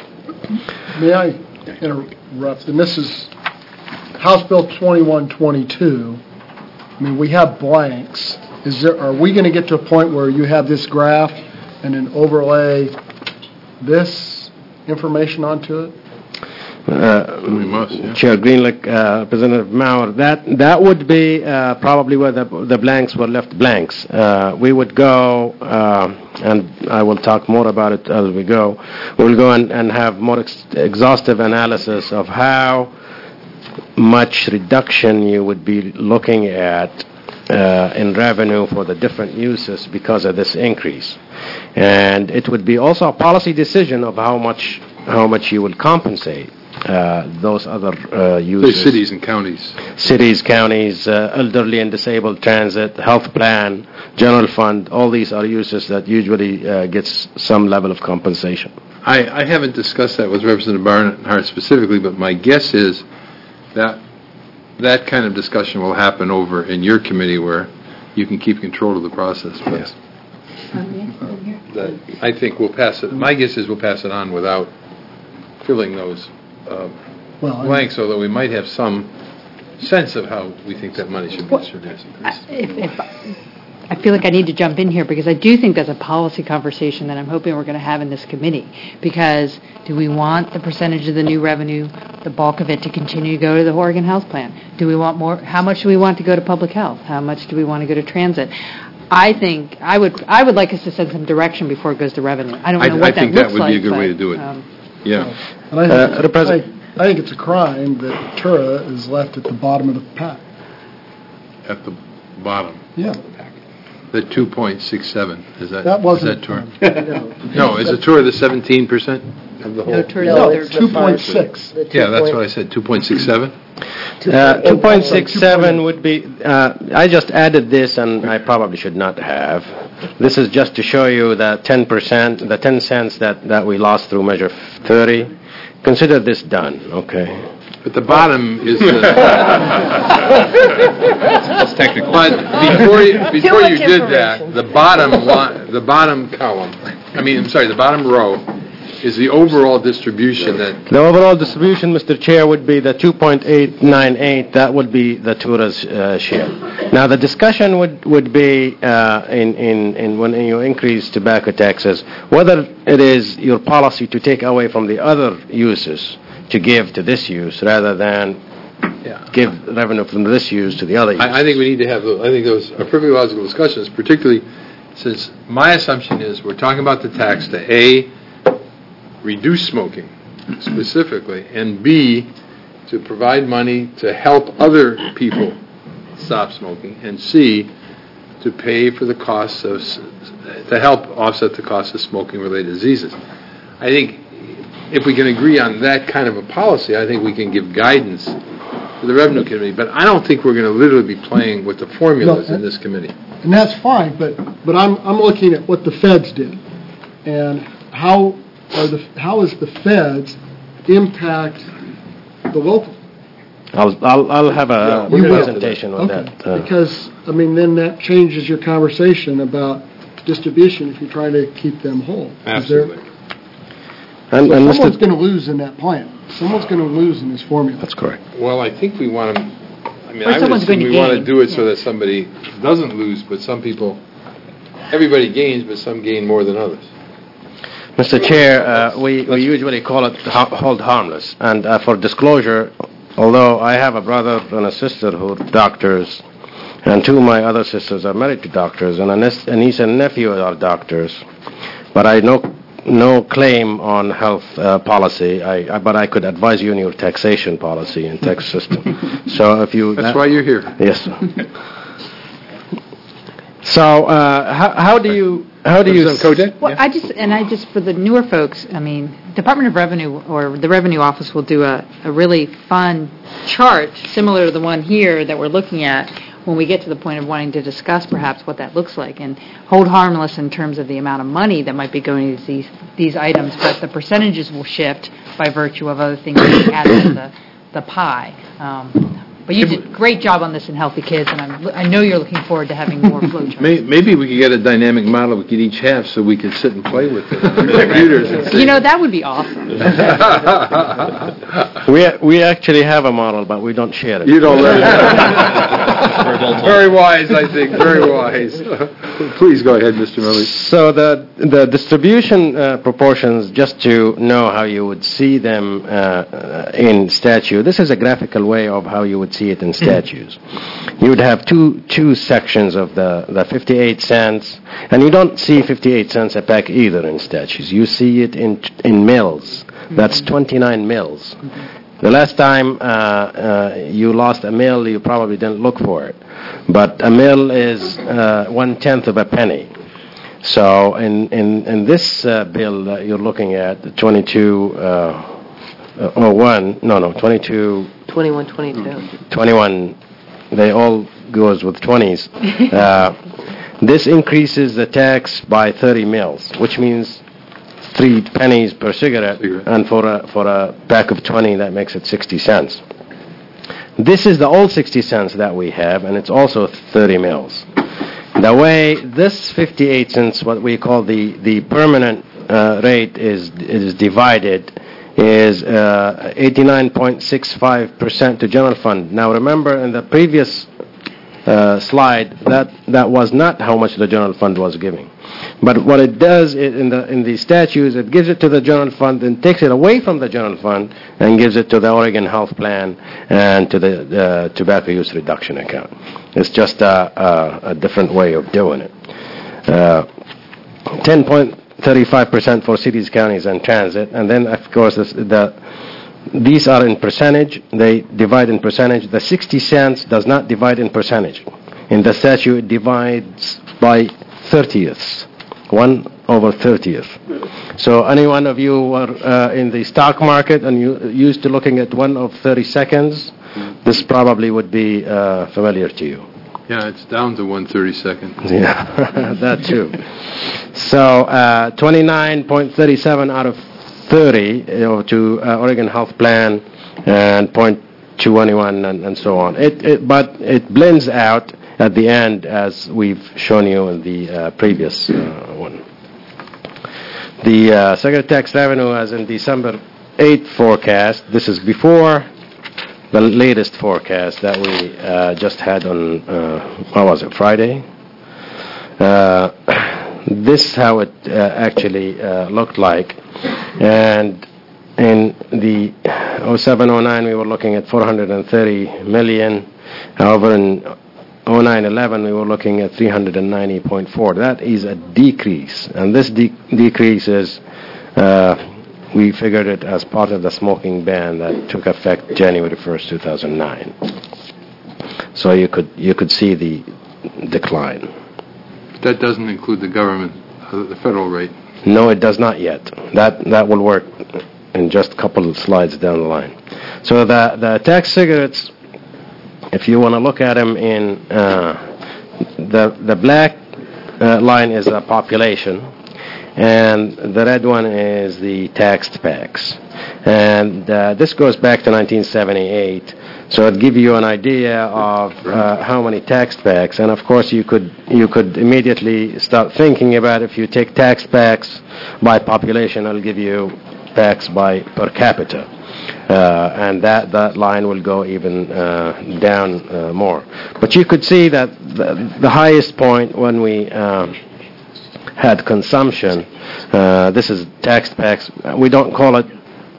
May I interrupt? And this is House Bill twenty-one twenty-two. I mean, we have blanks. Is there? Are we going to get to a point where you have this graph and then overlay this information onto it? Uh, we must, yeah. Chair Greenlick, uh, Representative Maurer, that that would be uh, probably where the, the blanks were left blanks. Uh, we would go, uh, and I will talk more about it as we go, we'll go and, and have more ex- exhaustive analysis of how much reduction you would be looking at uh, in revenue for the different uses because of this increase. And it would be also a policy decision of how much how much you will compensate uh, those other uh, uses. The cities and counties. Cities, counties, uh, elderly and disabled transit, health plan, general fund, all these are uses that usually uh, gets some level of compensation. I, I haven't discussed that with Representative Barnhart specifically, but my guess is that that kind of discussion will happen over in your committee where you can keep control of the process. But Yes. that I think we'll pass it. My guess is we'll pass it on without filling those uh, Well, blanks, although we might have some sense of how we think that money should be Well, distributed. I- If, if, I feel like I need to jump in here because I do think that's a policy conversation that I'm hoping we're going to have in this committee. Because do we want the percentage of the new revenue, the bulk of it, to continue to go to the Oregon Health Plan? Do we want more? How much do we want to go to public health? How much do we want to go to transit? I think I would I would like us to send some direction before it goes to revenue. I don't I- know what I that think that looks would be a like, good way but, to do it. um, Yeah. And I, Uh, think, Represent- I, I think it's a crime that Tura is left at the bottom of the pack. At the bottom. Yeah. The two point six seven, is that? That wasn't- Is that tour? No, is the tour the seventeen percent of the whole? No, Tura- No, they're- it's two point six. Yeah, that's what I said, two point six seven? Uh, two point six seven would be, uh, I just added this, and I probably should not have. This is just to show you that ten percent, the ten cents that, that we lost through Measure thirty. Consider this done, okay? But the bottom is the... That's technical. But before you, before you did that, the bottom line, the bottom column, I mean, I'm sorry, the bottom row is the overall distribution that... The overall distribution, Mister Chair, would be the two point eight nine eight. That would be the Tura's uh, share. Now, the discussion would, would be uh, in, in, in when you increase tobacco taxes, whether it is your policy to take away from the other uses to give to this use rather than Yeah. give revenue from this use to the other use. I, I think we need to have, those- I think those are perfectly logical discussions, particularly since my assumption is we're talking about the tax to A, reduce smoking specifically, and B, to provide money to help other people stop smoking, and C, to pay for the costs of, s- to help offset the costs of smoking-related diseases. I think if we can agree on that kind of a policy, I think we can give guidance to the Revenue Committee, but I don't think we're going to literally be playing with the formulas No, in this committee. And that's fine, but, but I'm, I'm looking at what the feds did. And how are the, how is the feds impact the local? I'll, I'll, I'll have a You will. presentation with Okay. that. uh, Because, I mean, then that changes your conversation about distribution if you're trying to keep them whole. Is there- Absolutely. And, So and someone's Mister going to lose in that plan. Someone's going to lose in this formula. That's correct. Well, I think we want to, I mean, Or I would someone's assume going to we want to gain. do it so Yeah. that somebody doesn't lose, but some people, everybody gains, but some gain more than others. Mister Chair, uh, we, we usually call it ho- hold harmless. And uh, for disclosure, although I have a brother and a sister who are doctors, and two of my other sisters are married to doctors, and a nes- a niece and nephew are doctors, but I no no claim on health uh, policy. I, I but I could advise you on your taxation policy and tax system. So if you That's why you're here. yes. So uh, how how do you how do you Representative Kotek? Well, I just, and I just, for the newer folks, I mean, Department of Revenue or the Revenue Office will do a, a really fun chart similar to the one here that we're looking at when we get to the point of wanting to discuss perhaps what that looks like and hold harmless in terms of the amount of money that might be going to these these items, but the percentages will shift by virtue of other things being added to the, the pie. Um, But you did a great job on this in Healthy Kids, and I'm, I know you're looking forward to having more flow charts. May- Maybe we could get a dynamic model we could each have so we could sit and play with it on the computers and see. You know, that would be awesome. we we actually have a model, but we don't share it. You don't let it. Very wise, I think, very wise. Please go ahead, Mister Murray. So the the distribution uh, proportions, just to know how you would see them uh, in statute. This is a graphical way of how you would see it in statutes. You would have two two sections of the, the fifty-eight cents, and you don't see fifty-eight cents a pack either in statutes. You see it in in mills. That's twenty-nine mills. The last time uh, uh, you lost a mill, you probably didn't look for it. But a mill is uh, one-tenth of a penny. So in, in, in this uh, bill that you're looking at, the twenty-two oh one, no, no, twenty-two twenty-one, twenty-two. twenty-one, they all goes with twenties. Uh, this increases the tax by thirty mils, which means three pennies per cigarette, Cigarette. and for a, for a pack of twenty, that makes it sixty cents. This is the old sixty cents that we have, and it's also thirty mils. The way this fifty-eight cents, what we call the, the permanent uh, rate, is is divided, is uh, eighty-nine point six five percent to general fund. Now remember, in the previous uh, slide, that, that was not how much the general fund was giving. But what it does i- in the in the statutes, it gives it to the general fund and takes it away from the general fund and gives it to the Oregon Health Plan and to the uh, tobacco use reduction account. It's just a, a, a different way of doing it. Uh, ten point three five percent for cities, counties, and transit, and then of course this, the these are in percentage. They divide in percentage. The sixty cents does not divide in percentage. In the statute, it divides by thirtieths, one over thirtieth. So any one of you who are uh, in the stock market and you used to looking at one of thirty seconds, this probably would be uh, familiar to you. Yeah, it's down to one thirty-second. Yeah, that too. So uh, twenty-nine point three seven out of thirty, you know, to uh, Oregon Health Plan, and point two one one and, and so on. It, it, but it blends out at the end, as we've shown you in the uh, previous uh, one. The uh, Secretary of Tax Revenue, as in December eighth forecast, this is before the latest forecast that we uh, just had on, uh, what was it, Friday? Uh, this is how it uh, actually uh, looked like. And in the oh seven oh nine, we were looking at four hundred thirty million. However, in oh nine eleven, we were looking at three hundred ninety point four. That is a decrease. And this de- decrease is, uh, we figured it as part of the smoking ban that took effect January first, two thousand nine. So you could you could see the decline. That doesn't include the government, uh, the federal rate. No, it does not yet. That that will work in just a couple of slides down the line. So the the tax cigarettes, if you want to look at them in uh, the the black uh, line is a population, and the red one is the taxed packs. And uh, this goes back to nineteen seventy-eight, so it'll give you an idea of uh, how many taxed packs. And of course, you could you could immediately start thinking about if you take taxed packs by population, it'll give you packs by per capita. Uh, and that, that line will go even uh, down uh, more. But you could see that the, the highest point when we um, had consumption, uh, this is taxed packs, we don't call it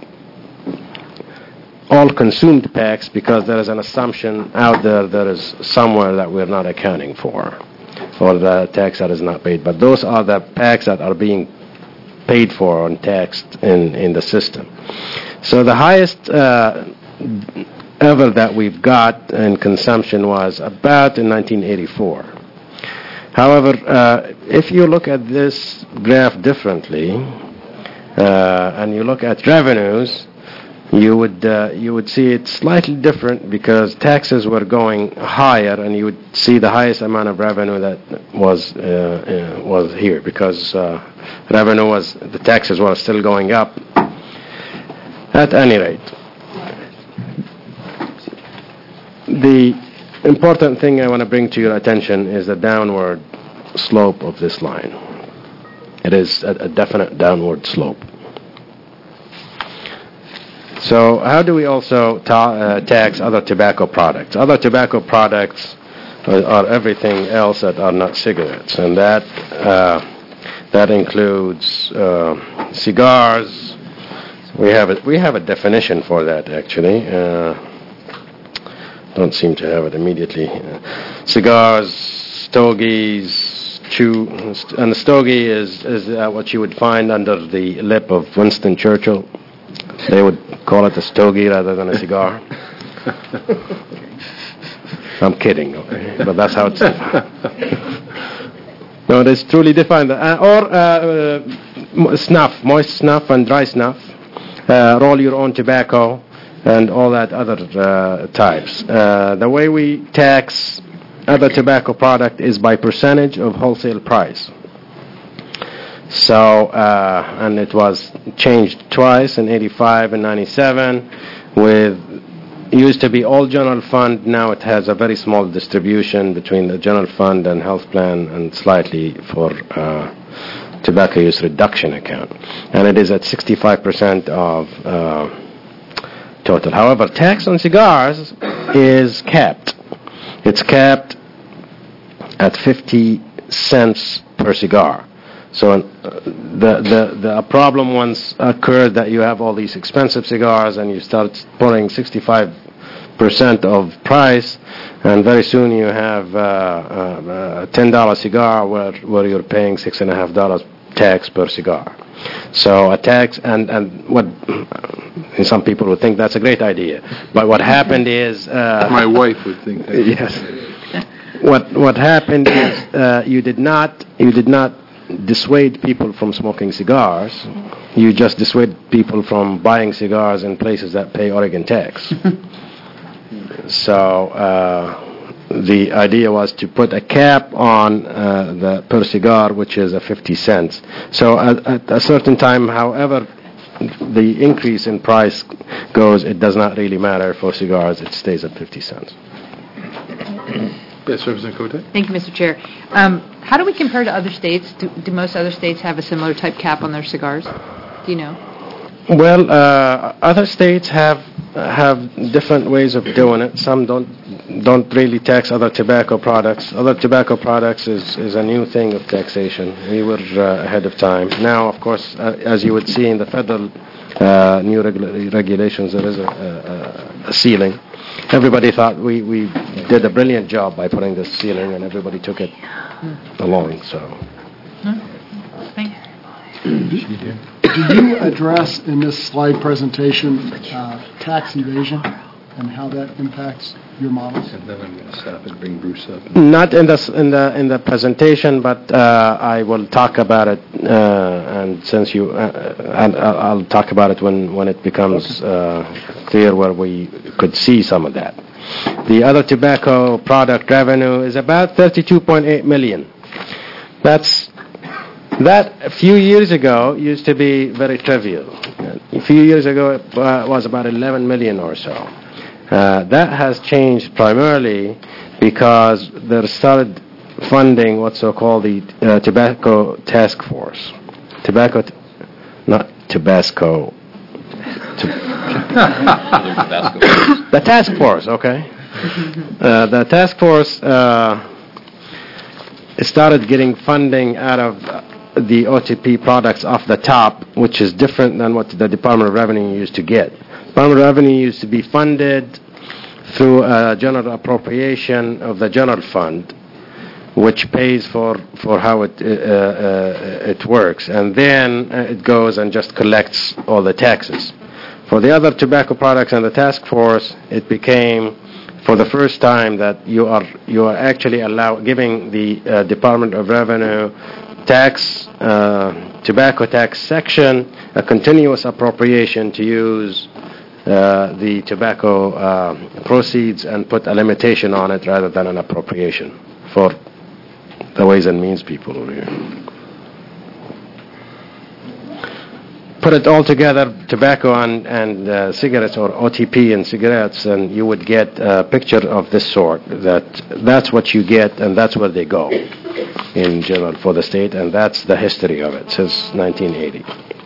all consumed packs because there is an assumption out there there is somewhere that we're not accounting for, or the tax that is not paid. But those are the packs that are being paid for and taxed in, in the system. So the highest uh, ever that we've got in consumption was about in nineteen eighty-four. However, uh, if you look at this graph differently, uh, and you look at revenues, you would uh, you would see it slightly different because taxes were going higher, and you would see the highest amount of revenue that was uh, uh, was here because uh, revenue was the taxes were still going up. At any rate, the important thing I want to bring to your attention is the downward slope of this line. It is a, a definite downward slope. So how do we also ta- uh, tax other tobacco products? Other tobacco products are, are everything else that are not cigarettes, and that uh, that includes uh, cigars. We have a, we have a definition for that, actually. Uh, don't seem to have it immediately. Uh, cigars, stogies, chew, and the stogie is, is uh, what you would find under the lip of Winston Churchill. They would call it a stogie rather than a cigar. I'm kidding, okay? But that's how it's defined. No, it is truly defined. Uh, or uh, uh, snuff, moist snuff and dry snuff. Uh, roll your own tobacco, and all that other uh, types. Uh, the way we tax other tobacco product is by percentage of wholesale price. So, uh, and it was changed twice in eighty-five and ninety-seven. With used to be all general fund, now it has a very small distribution between the general fund and health plan, and slightly for Uh, tobacco use reduction account, and it is at sixty-five percent of uh, total. However, tax on cigars is capped. It's capped at fifty cents per cigar. So uh, the, the, the problem once occurred that you have all these expensive cigars and you start putting sixty-five percent of price, and very soon you have uh, uh, a ten dollar cigar where, where you're paying six and a half dollars tax per cigar. So a tax, and, and what some people would think that's a great idea, but what happened is uh, my wife would think that. Yes. What what happened is uh, you did not you did not dissuade people from smoking cigars. You just dissuade people from buying cigars in places that pay Oregon tax. So uh, the idea was to put a cap on uh, the per cigar, which is a fifty cents. So at, at a certain time, however the increase in price goes, it does not really matter for cigars. It stays at fifty cents. Yes, Representative Kotek. Thank you, Mister Chair. Um, how do we compare to other states? Do, do most other states have a similar type cap on their cigars? Do you know? Well, uh, other states have have different ways of doing it. Some don't don't really tax other tobacco products. Other tobacco products is, is a new thing of taxation. We were uh, ahead of time. Now, of course, uh, as you would see in the federal uh, new regula- regulations, there is a, a, a ceiling. Everybody thought we, we did a brilliant job by putting this ceiling, and everybody took it along. So. Thank you. Do you address in this slide presentation uh, tax evasion and how that impacts your models? And then I'm going to stop and bring Bruce up. Not in the in the in the presentation, but uh, I will talk about it. Uh, and since you, uh, and I'll talk about it when when it becomes uh, clear where we could see some of that. The other tobacco product revenue is about thirty-two point eight million. That's That a few years ago used to be very trivial. A few years ago it uh, was about eleven million or so. Uh, that has changed primarily because they started funding what's so-called the uh, Tobacco Task Force. Tobacco, t- not Tabasco. The task force, okay. Uh, the task force uh, started getting funding out of uh, the O T P products off the top, which is different than what the Department of Revenue used to get. Department of Revenue used to be funded through a general appropriation of the general fund, which pays for, for how it uh, uh, it works, and then it goes and just collects all the taxes. For the other tobacco products and the task force, it became for the first time that you are you are actually allow giving the uh, Department of Revenue tax uh, tobacco tax section a continuous appropriation to use uh, the tobacco uh, proceeds and put a limitation on it rather than an appropriation for the Ways and Means people over here. Put it all together, tobacco and, and uh, cigarettes, or O T P and cigarettes, and you would get a picture of this sort, that that's what you get and that's where they go in general for the state, and that's the history of it since nineteen eighty.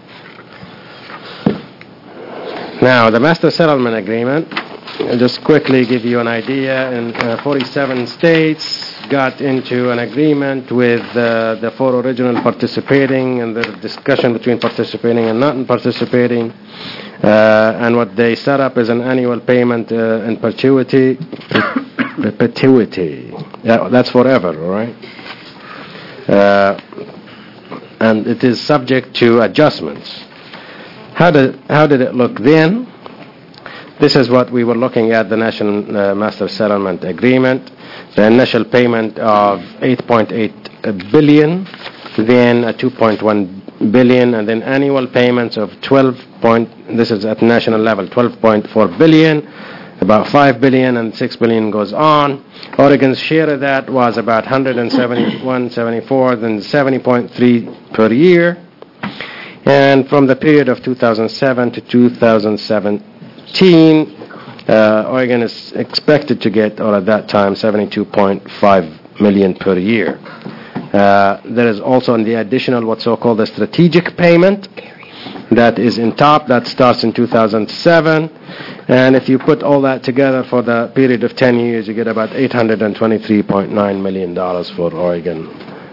Now, the Master Settlement Agreement, I'll just quickly give you an idea. In uh, forty-seven states got into an agreement with uh, the four original participating, and the discussion between participating and not participating. Uh, and what they set up is an annual payment uh, in perpetuity. perpetuity. Yeah, that's forever, all right? Uh, and it is subject to adjustments. How did, how did it look then? This is what we were looking at, the National uh, Master Settlement Agreement. The initial payment of eight point eight billion, then a two point one billion, and then annual payments of twelve point, this is at national level, twelve point four billion, about five billion, and six billion goes on. Oregon's share of that was about one hundred seventy-one, seventy-four, then seventy point three per year. And from the period of two thousand seven to two thousand seventeen, uh, Oregon is expected to get, or at that time, seventy-two point five million per year. Uh, there is also the additional what's so-called a strategic payment that is in top, that starts in two thousand seven, and if you put all that together for the period of ten years, you get about eight hundred twenty-three point nine million dollars for Oregon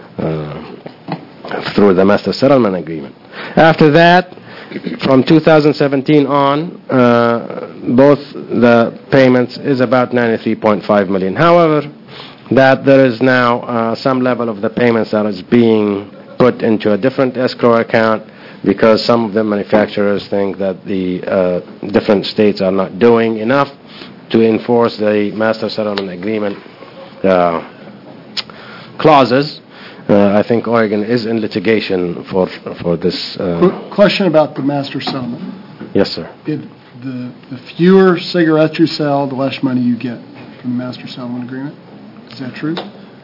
uh, through the Master Settlement Agreement. After that, from two thousand seventeen on, uh, both the payments is about ninety-three point five million dollars. However, that there is now uh, some level of the payments that is being put into a different escrow account because some of the manufacturers think that the uh, different states are not doing enough to enforce the Master Settlement Agreement uh, clauses. Uh, I think Oregon is in litigation for for this. Uh, Question about the master settlement. Yes, sir. If the, the fewer cigarettes you sell, the less money you get from the master settlement agreement. Is that true?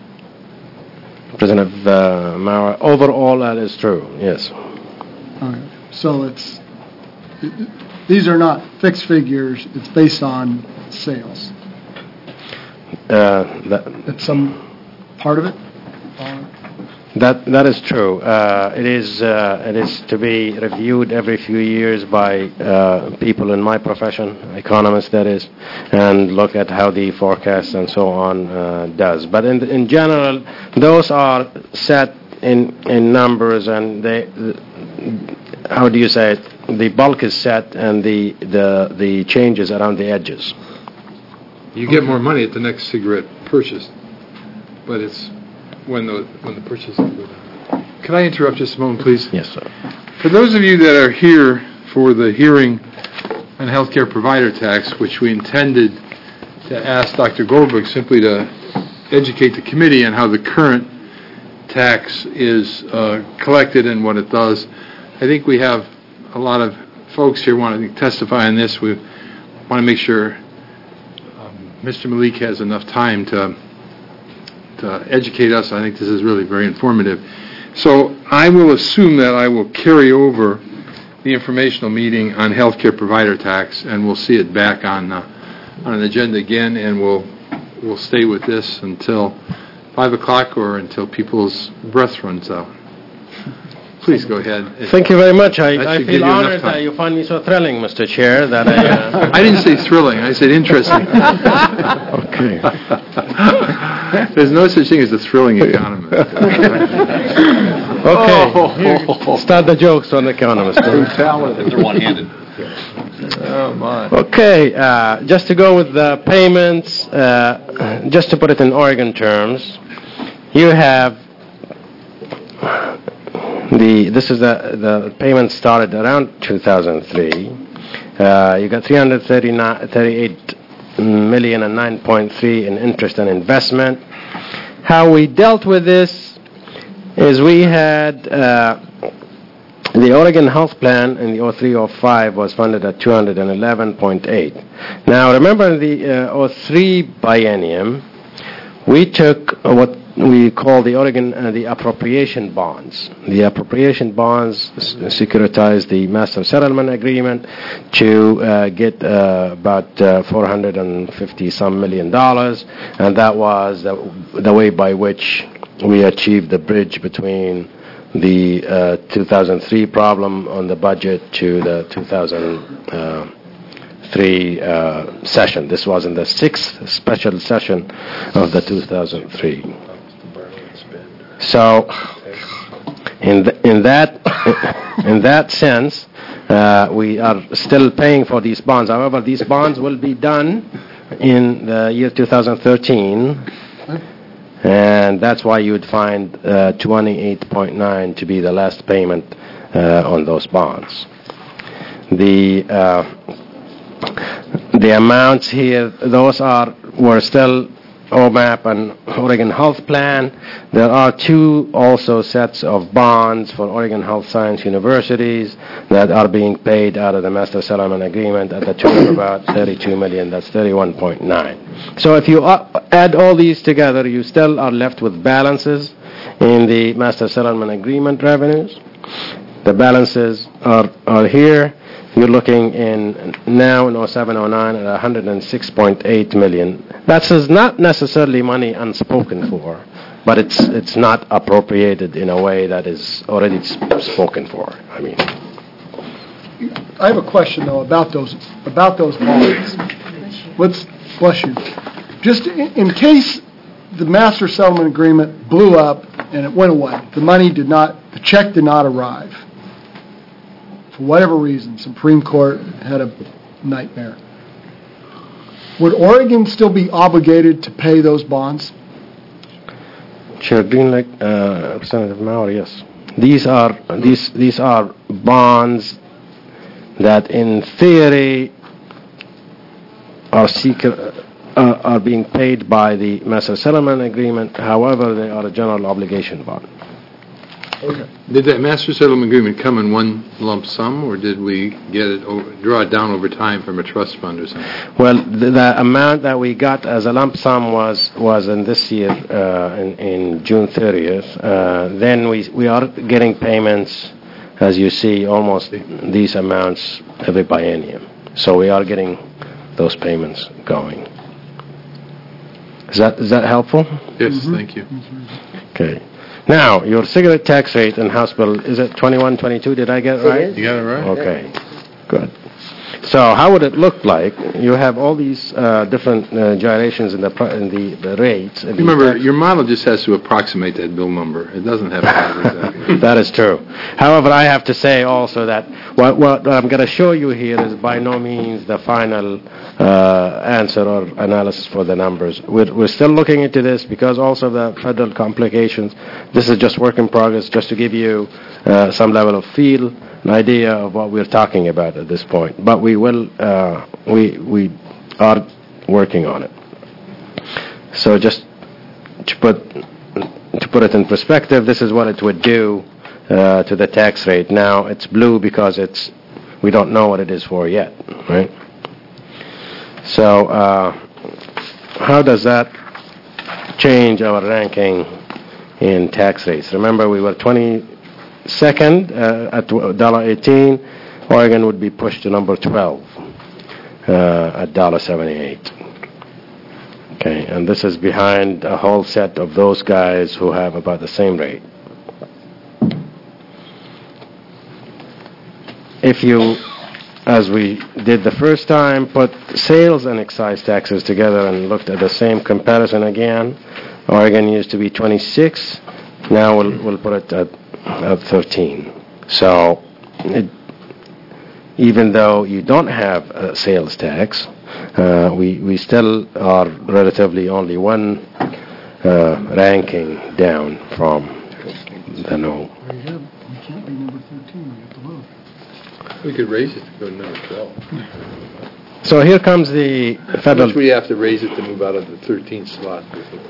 President uh, Maurer, overall that is true, yes. Okay. So it's, it, these are not fixed figures, it's based on sales. Uh, that, That's some part of it? Uh, That that is true. Uh, it is uh, it is to be reviewed every few years by uh, people in my profession, economists that is, and look at how the forecast and so on uh, does. But in in general, those are set in in numbers, and they, how do you say it? The bulk is set, and the the the changes around the edges. You get more money at the next cigarette purchase, but it's when the when the purchase is good. Can I interrupt just a moment, please? Yes, sir. For those of you that are here for the hearing on healthcare provider tax, which we intended to ask Doctor Goldberg simply to educate the committee on how the current tax is uh, collected and what it does, I think we have a lot of folks here wanting to testify on this. We want to make sure um, Mister Malik has enough time to to educate us. I think this is really very informative. So I will assume that I will carry over the informational meeting on healthcare provider tax, and we'll see it back on uh, on an agenda again, and we'll we'll stay with this until five o'clock or until people's breath runs out. Please go ahead. Thank you very much. I, That I should give feel you enough honored time. that you find me so thrilling, Mister Chair, that I... Uh, I didn't say thrilling. I said interesting. okay. There's no such thing as a thrilling economist. Okay. Here, start the jokes on the economist. Brutality. They're one-handed. Oh, my. Okay, uh, just to go with the payments, uh, just to put it in Oregon terms, you have the, this is the, the payment started around two thousand three. Uh, you got three hundred thirty-eight million and nine point three in interest and investment. How we dealt with this is we had uh, the Oregon Health Plan in the oh three oh five was funded at two hundred eleven point eight. Now remember in the uh, oh three biennium, we took what we call the Oregon uh, the appropriation bonds. The appropriation bonds s- securitized the master settlement agreement to uh, get uh, about uh, four hundred fifty some million dollars, and that was the, the way by which we achieved the bridge between the uh, two thousand three problem on the budget to the two thousand three uh, session. This was in the sixth special session of the two thousand three. So, in th- in that in that sense, uh, we are still paying for these bonds. However, these bonds will be done in the year two thousand thirteen. And that's why you would find uh, twenty-eight point nine to be the last payment uh, on those bonds. The uh, the amounts here, those are were still O M A P and Oregon Health Plan. There are two also sets of bonds for Oregon Health Science Universities that are being paid out of the Master Settlement Agreement at the tune of about thirty-two million dollars. That's thirty-one point nine. So if you add all these together, you still are left with balances in the Master Settlement Agreement revenues. The balances are, are here. You're looking in now in oh seven oh nine at one hundred six point eight million. That is not necessarily money unspoken for, but it's it's not appropriated in a way that is already sp- spoken for. I mean, I have a question though about those about those bonds. Let's bless you. Just in, in case the master settlement agreement blew up and it went away, the money did not, the check did not arrive. For whatever reason, Supreme Court had a nightmare. Would Oregon still be obligated to pay those bonds? Chair Greenlight, uh, Representative Maurer, yes. These are these these are bonds that, in theory, are secret, uh, are being paid by the Master Settlement Agreement. However, they are a general obligation bond. Okay. Did that master settlement agreement come in one lump sum, or did we get it over, draw it down over time from a trust fund or something? Well, the, the amount that we got as a lump sum was was in this year, uh, in, in June thirtieth. Uh, then we we are getting payments, as you see, almost these amounts every biennium. So we are getting those payments going. Is that is that helpful? Yes, Mm-hmm. thank you. Okay. Now, your cigarette tax rate in House Bill, is it twenty-one, twenty-two? Did I get it right? You got it right. Okay, good. So how would it look like? You have all these uh, different uh, gyrations in the pr- in the, the rates. and the Remember, tax- your model just has to approximate that bill number. It doesn't have to have exactly. That is true. However, I have to say also that what, what I'm going to show you here is by no means the final uh, answer or analysis for the numbers. We're, we're still looking into this because also of the federal complications. This is just work in progress, just to give you uh, some level of feel, an idea of what we're talking about at this point. But we will, uh, we we are working on it. So just to put to put it in perspective, this is what it would do uh, to the tax rate. Now it's blue because it's we don't know what it is for yet, right? So uh, how does that change our ranking in tax rates. Remember, we were twenty-second uh, at one dollar eighteen. Oregon would be pushed to number twelve uh, at one dollar seventy-eight. Okay, and this is behind a whole set of those guys who have about the same rate. If you, as we did the first time, put sales and excise taxes together and looked at the same comparison again, Oregon used to be twenty-six. Now we'll, we'll put it at, at thirteen. So it, even though you don't have a sales tax, uh, we, we still are relatively only one uh, ranking down from the no. We could raise it to go to number twelve. So here comes the How federal... much we have to raise it to move out of the thirteenth slot?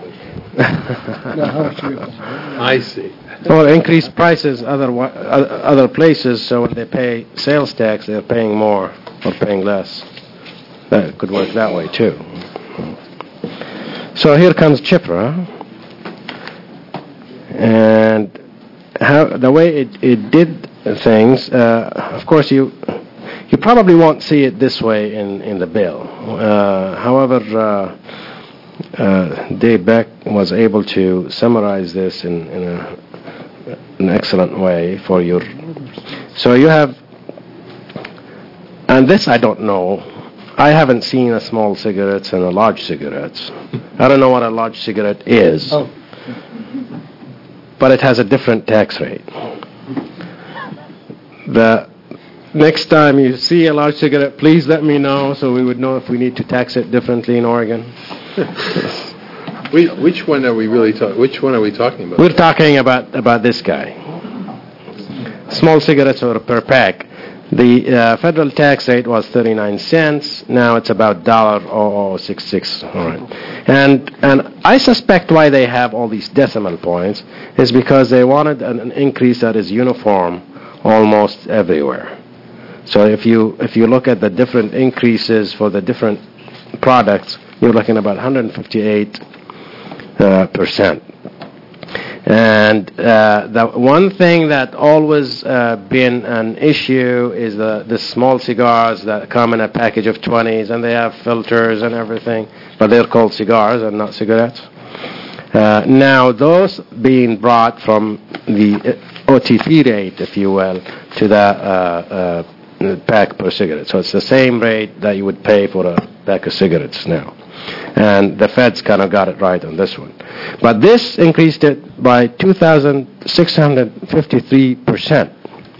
I see. Well, increase prices other wa- other places, so when they pay sales tax, they're paying more or paying less. That could work that way, too. So here comes CHIPRA. And how the way it, it did things, uh, of course, you you probably won't see it this way in, in the bill. Uh, however, uh, uh, Dave Beck was able to summarize this in, in a, an excellent way for you. So you have, and this I don't know, I haven't seen a small cigarettes and a large cigarettes. I don't know what a large cigarette is, Oh. but it has a different tax rate. The next time you see a large cigarette, please let me know so we would know if we need to tax it differently in Oregon. We, which one are we really talking? Which one are we talking about? We're talking about, about this guy. Small cigarettes or per pack. The uh, federal tax rate was thirty-nine cents. Now it's about one dollar or sixty-six. All right. And and I suspect why they have all these decimal points is because they wanted an, an increase that is uniform almost everywhere. So if you if you look at the different increases for the different products, you're looking about one hundred fifty-eight uh, percent. And uh, the one thing that always uh, been an issue is the, the small cigars that come in a package of twenties, and they have filters and everything, but they're called cigars and not cigarettes. Uh, now, those being brought from the O T P rate, if you will, to the uh, uh, pack per cigarette. So it's the same rate that you would pay for a pack of cigarettes now. And the feds kind of got it right on this one. But this increased it by two thousand six hundred fifty-three percent.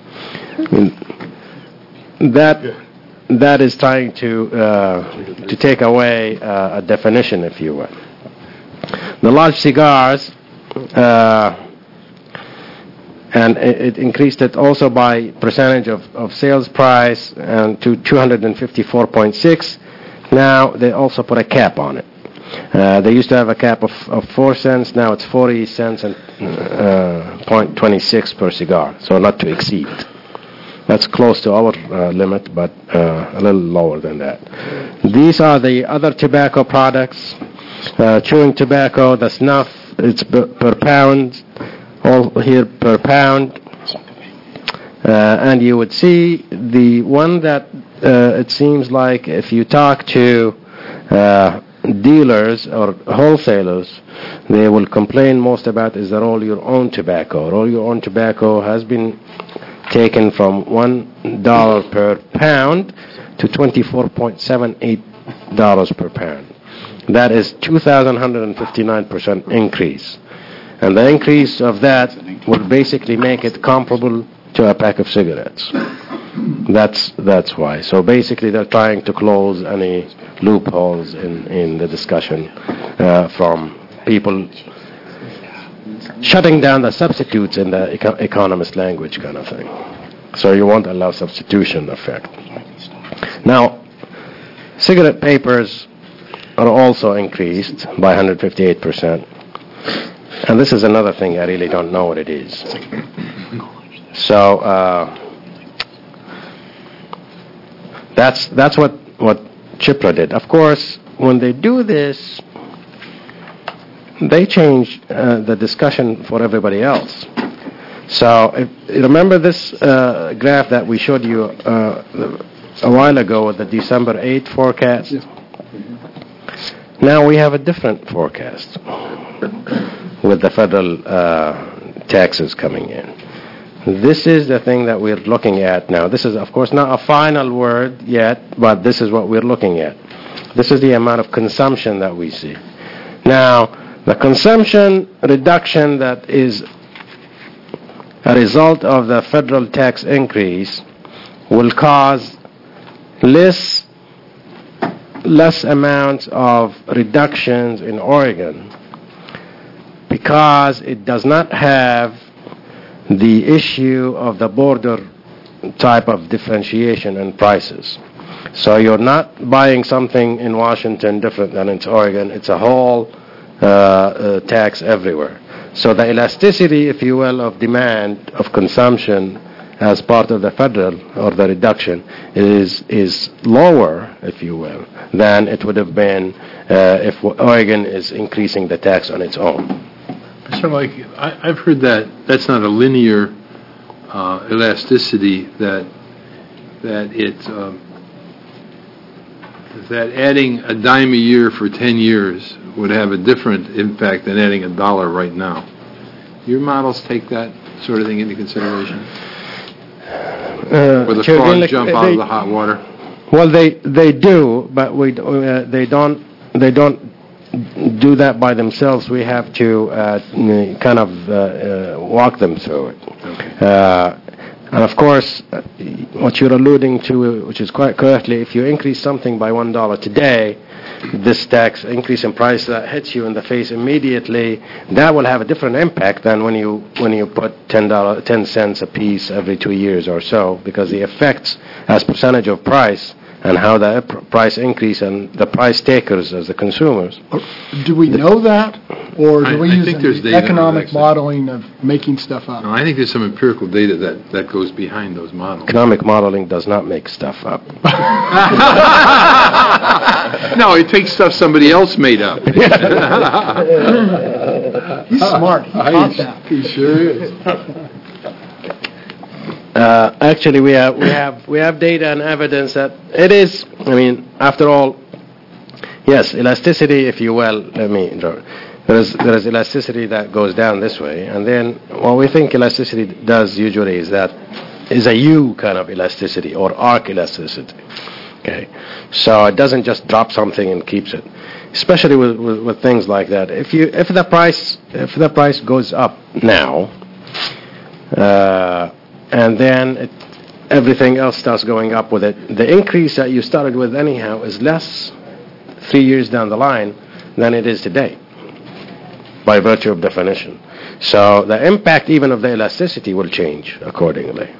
That, that is trying to, uh, to take away uh, a definition, if you will. The large cigars, uh, and it, it increased it also by percentage of, of sales price and to two hundred fifty-four point six. Now they also put a cap on it. Uh, they used to have a cap of, of four cents. Now it's forty cents and uh, point twenty-six per cigar, so not to exceed. That's close to our uh, limit, but uh, a little lower than that. These are the other tobacco products. Uh, chewing tobacco, the snuff, it's per, per pound, all here per pound. Uh, and you would see the one that uh, it seems like if you talk to uh, dealers or wholesalers, they will complain most about is that all your own tobacco. All your own tobacco has been taken from one dollar per pound to twenty-four point seven eight dollars per pound. That is two thousand one hundred fifty-nine percent increase. And the increase of that would basically make it comparable to a pack of cigarettes. That's that's why. So basically they're trying to close any loopholes in, in the discussion uh, from people shutting down the substitutes in the eco- economist language kind of thing. So you won't allow substitution effect. Now, cigarette papers are also increased by one hundred fifty-eight percent. And this is another thing I really don't know what it is. So uh, that's that's what, what CHIPRA did. Of course, when they do this, they change uh, the discussion for everybody else. So if, remember this uh, graph that we showed you uh, a while ago with the December eighth forecast? Yeah. Now we have a different forecast with the federal uh, taxes coming in. This is the thing that we're looking at now. This is, of course, not a final word yet, but this is what we're looking at. This is the amount of consumption that we see. Now, the consumption reduction that is a result of the federal tax increase will cause less less amounts of reductions in Oregon because it does not have the issue of the border type of differentiation in prices. So you're not buying something in Washington different than in Oregon. It's a whole uh, uh, tax everywhere. So the elasticity, if you will, of demand, of consumption as part of the federal or the reduction is is lower, if you will, than it would have been uh, if Oregon is increasing the tax on its own. Sort of like I, I've heard that that's not a linear uh, elasticity. That that it um, that adding a dime a year for ten years would have a different impact than adding a dollar right now. Your models take that sort of thing into consideration. Uh, Or the frog jump out of the hot water. Well, they they do, but we uh, they don't they don't do that by themselves. We have to uh, kind of uh, uh, walk them through it. Okay. Uh, and of course, uh, what you're alluding to, which is quite correctly, if you increase something by one dollar today, this tax increase in price that hits you in the face immediately, that will have a different impact than when you when you put ten dollars, ten cents a piece every two years or so, because the effects as percentage of price and how the price increase and the price takers as the consumers. Do we know that, or do I- we I use think there's the data on economic that, actually. modeling of making stuff up? No, I think there's some empirical data that, that goes behind those models. Economic modeling does not make stuff up. No, it takes stuff somebody else made up. He's smart. He taught that. He sure is. Uh, actually, we have we have we have data and evidence that it is. I mean, after all, yes, elasticity, if you will. Let me. There is there is elasticity that goes down this way, and then what we think elasticity does usually is that is a U kind of elasticity or arc elasticity. Okay, so it doesn't just drop something and keeps it, especially with, with, with things like that. If you if the price if the price goes up now. Uh, and then it, everything else starts going up with it. The increase that you started with anyhow is less three years down the line than it is today, by virtue of definition. So the impact even of the elasticity will change accordingly.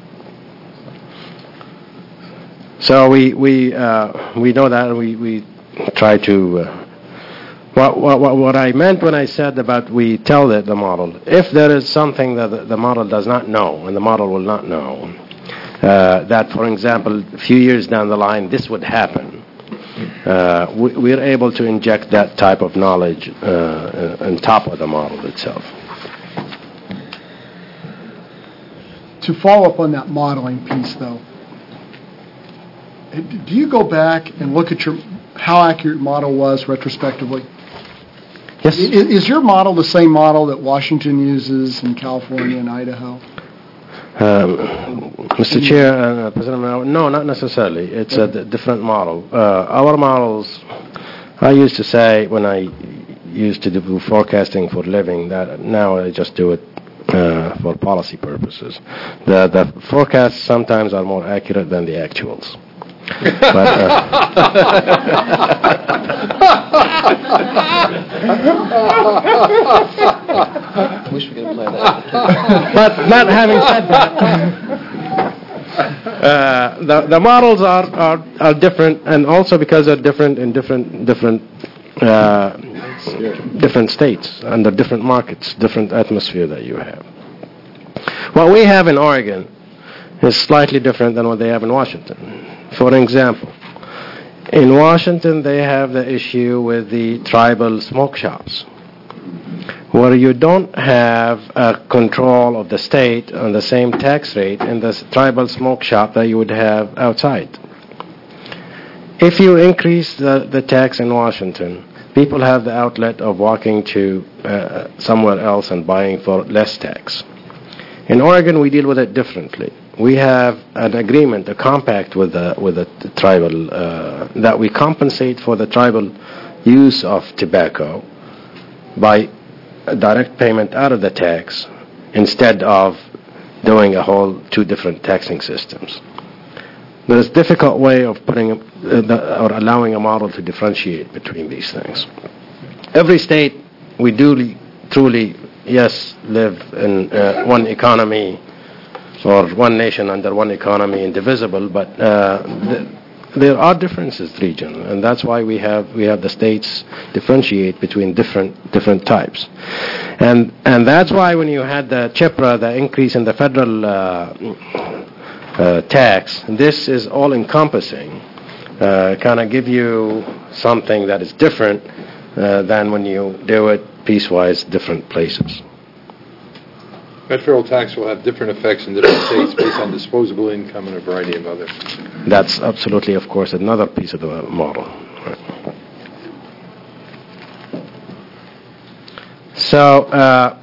So we we uh, we know that, and we, we try to... Uh, What, what, what I meant when I said about we tell the, the model, if there is something that the, the model does not know, and the model will not know, uh, that, for example, a few years down the line, this would happen, uh, we, we're able to inject that type of knowledge uh, on top of the model itself. To follow up on that modeling piece, though, do you go back and look at your how accurate model was retrospectively? Yes. Is, is your model the same model that Washington uses in California and Idaho? Um, Mister Chair, uh, President Manow, no, not necessarily. It's a d- different model. Uh, our models, I used to say when I used to do forecasting for a living, that now I just do it uh, for policy purposes. The, the forecasts sometimes are more accurate than the actuals. But, uh, Wish we could play that. but not having said that, uh, the the models are, are, are different, and also because they're different in different different uh, different states under different markets, different atmosphere that you have. What we have in Oregon is slightly different than what they have in Washington. For example, in Washington, they have the issue with the tribal smoke shops. where you don't have a control of the state on the same tax rate in the tribal smoke shop that you would have outside. If you increase the, the tax in Washington, people have the outlet of walking to uh, somewhere else and buying for less tax. In Oregon, we deal with it differently. We have an agreement, a compact with the, with the tribal, uh, that we compensate for the tribal use of tobacco by a direct payment out of the tax instead of doing a whole two different taxing systems. There's a difficult way of putting uh, the, or allowing a model to differentiate between these things. Every state, we do truly, yes, live in uh, one economy or one nation under one economy, indivisible, but uh, th- there are differences region, and that's why we have we have the states differentiate between different different types, and and that's why when you had the CHIPRA, the increase in the federal uh, uh, tax, this is all encompassing, uh, kind of give you something that is different uh, than when you do it piecewise, different places. That federal tax will have different effects in different states based on disposable income and a variety of others. That's absolutely, of course, another piece of the model. Right. So, uh,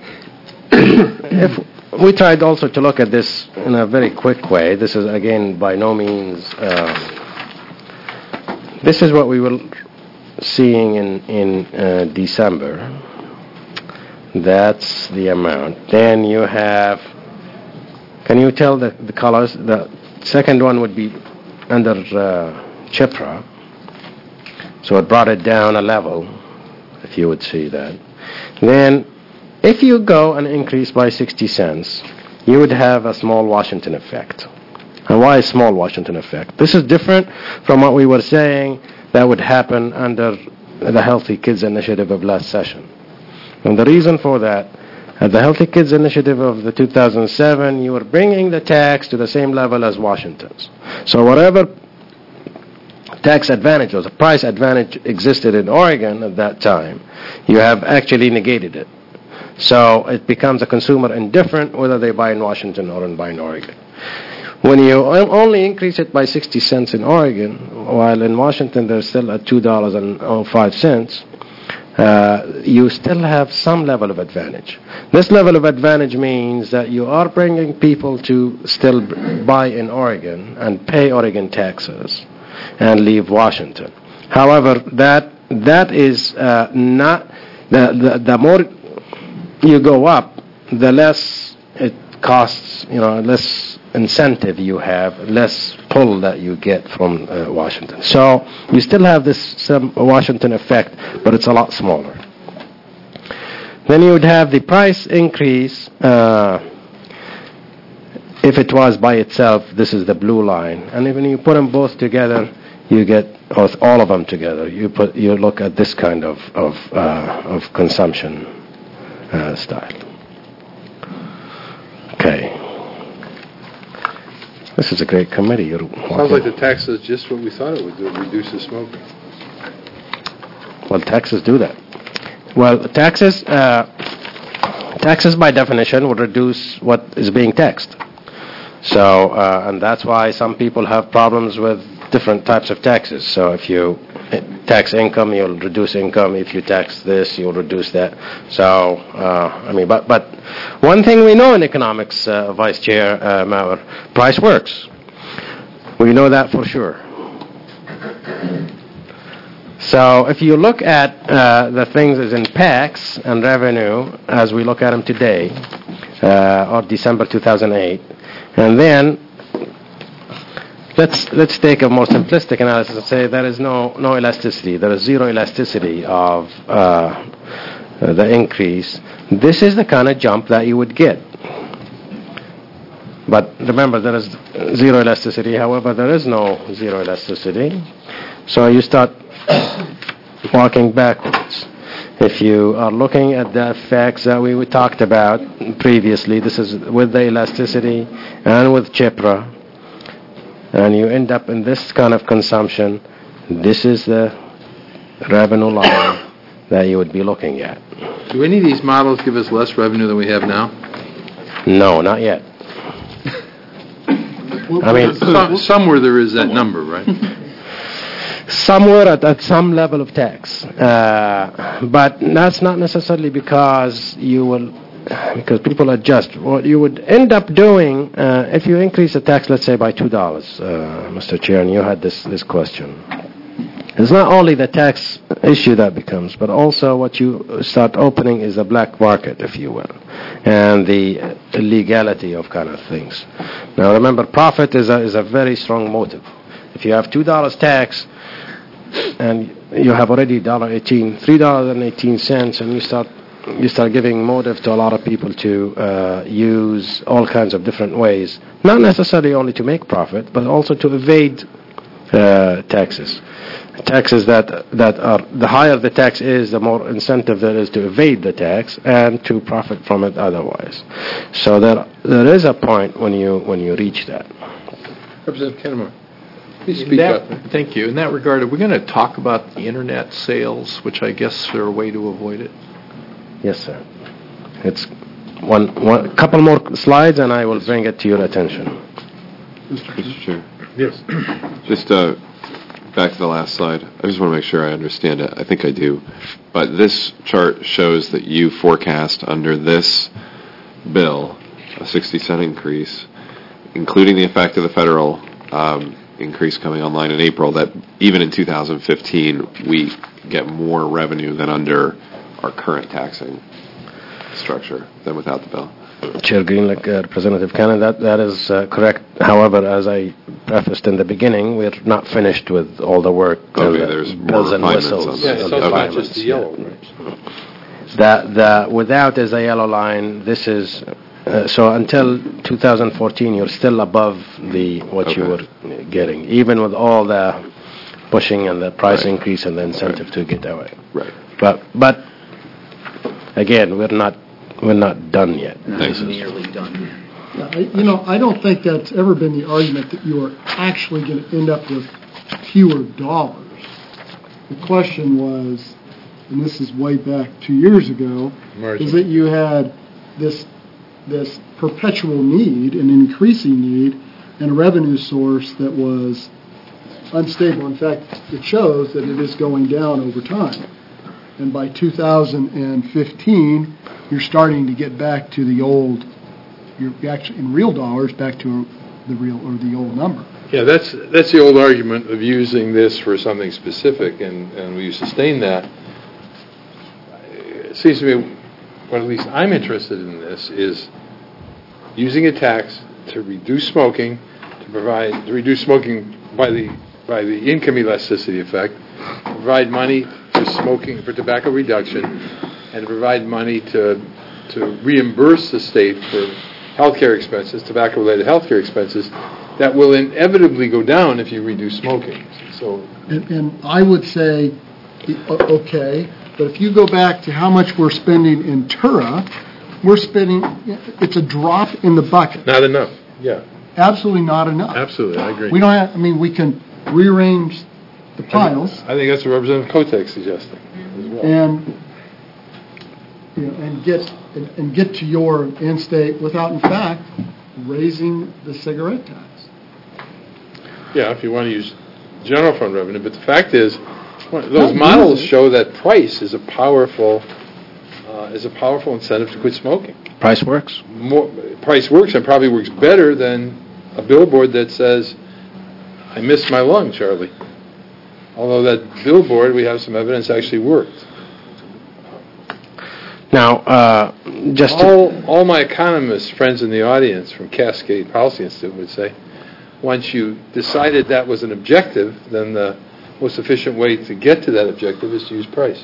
if we tried also to look at this in a very quick way, this is again by no means. Uh, this is what we were seeing in in uh, December. That's the amount. Then you have, can you tell the, the colors? The second one would be under uh, CHIPRA. So it brought it down a level, if you would see that. Then, if you go and increase by sixty cents, you would have a small Washington effect. And why a small Washington effect? This is different from what we were saying that would happen under the Healthy Kids Initiative of last session. And the reason for that, at the Healthy Kids Initiative of the two thousand seven, you were bringing the tax to the same level as Washington's. So whatever tax advantage or the price advantage existed in Oregon at that time, you have actually negated it. So it becomes a consumer indifferent whether they buy in Washington or in buy in Oregon. When you only increase it by sixty cents in Oregon, while in Washington they're still at two dollars and five cents, Uh, you still have some level of advantage. This level of advantage means that you are bringing people to still buy in Oregon and pay Oregon taxes and leave Washington. However, that that is uh, not, the, the the more you go up, the less it costs, you know, less incentive you have, less pull that you get from uh, Washington. So you still have this some Washington effect, but it's a lot smaller. Then you would have the price increase. Uh, if it was by itself, this is the blue line, and when you put them both together, you get all of them together. You put you look at this kind of of uh, of consumption uh, style. Okay. This is a great committee. You're Sounds like the tax is just what we thought it would do, reduce the smoking. Well, taxes do that. Well, taxes, uh, taxes by definition would reduce what is being taxed. So, uh, and that's why some people have problems with different types of taxes. So if you tax income, you'll reduce income. If you tax this, you'll reduce that. So, uh, I mean, but but one thing we know in economics, uh, Vice Chair uh, Maurer, price works. We know that for sure. So if you look at uh, the things as in P A Cs and revenue as we look at them today, uh, or December two thousand eight, and then Let's let's take a more simplistic analysis and say there is no no elasticity. There is zero elasticity of uh, the increase. This is the kind of jump that you would get. But remember, there is zero elasticity. However, there is no zero elasticity. So you start walking backwards. If you are looking at the effects that we talked about previously, this is with the elasticity and with CHIPRA, and you end up in this kind of consumption. This is the revenue line. that you would be looking at. Do any of these models give us less revenue than we have now? No, not yet. I mean, Some- Somewhere there is that number, right? somewhere at, at some level of tax. Uh, but that's not necessarily because you will, because people adjust. What you would end up doing, uh, if you increase the tax, let's say by two dollars, uh, Mister Chair, and you had this, this question. It's not only the tax issue that becomes, but also what you start opening is a black market, if you will, and the illegality of kind of things. Now remember, profit is a, is a very strong motive. If you have two dollars tax, and you have already one dollar eighteen, three dollars and eighteen cents, and you start you start giving motive to a lot of people to uh, use all kinds of different ways, not necessarily only to make profit, but also to evade uh, taxes. Taxes that that are, the higher the tax is, the more incentive there is to evade the tax and to profit from it otherwise. So there there is a point when you when you reach that. Representative Kennemore. Please In speak that- up. Thank you. In that regard, are we going to talk about the internet sales, which I guess are a way to avoid it? Yes, sir. It's one one couple more slides, and I will bring it to your attention. Mister Chair. Yes. Just uh, back to the last slide. I just want to make sure I understand it. I think I do. But this chart shows that you forecast under this bill a sixty cent increase, including the effect of the federal um, increase coming online in April, that even in two thousand fifteen we get more revenue than under our current taxing structure than without the bill. Chair Greenlick, uh, Representative Cannon, that, that is uh, correct. However, as I prefaced in the beginning, we're not finished with all the work. Okay, and the there's more bells and refinements whistles. on Yeah, this. so and it's not refinements, just the yeah. yellow, right? The, the, without is a yellow line. This is, uh, so until two thousand fourteen, you're still above the what you Okay. were getting, even with all the pushing and the price Right. increase and the incentive Right. to get away. Right. But, but again, we're not, we're not done yet. Thanks. Nearly done. Yeah, I- You know, I don't think that's ever been the argument that you are actually going to end up with fewer dollars. The question was, and this is way back two years ago, Margin. is that you had this, this perpetual need, an increasing need, and a revenue source that was unstable. In fact, it shows that it is going down over time. And by two thousand fifteen, you're starting to get back to the old, you're actually, in real dollars, back to the real, or the old number. Yeah, that's, that's the old argument of using this for something specific, and, and we sustain that. It seems to me, what at least I'm interested in this, is using a tax to reduce smoking, to provide, to reduce smoking by the, by the income elasticity effect, provide money for smoking, for tobacco reduction, and to provide money to, to reimburse the state for healthcare expenses, tobacco-related healthcare expenses, that will inevitably go down if you reduce smoking. So, And, and I would say, o- okay, but if you go back to how much we're spending in Tura, we're spending, it's a drop in the bucket. not enough. Yeah, Absolutely not enough. absolutely, I agree. We don't have, I mean, we can rearrange the piles I think that's what Representative Kotek suggesting as well. and, you know, and get, and and get to your end state without, in fact, raising the cigarette tax. Yeah, if you want to use general fund revenue, but the fact is, those Don't models use it. show that price is a powerful, uh, is a powerful incentive to quit smoking. Price works. More, price works and probably works better than a billboard that says, "I missed my lung, Charlie." Although that billboard, we have some evidence, actually worked. Now, uh, just to, All, all my economist friends in the audience from Cascade Policy Institute would say, once you decided that was an objective, then the most efficient way to get to that objective is to use price.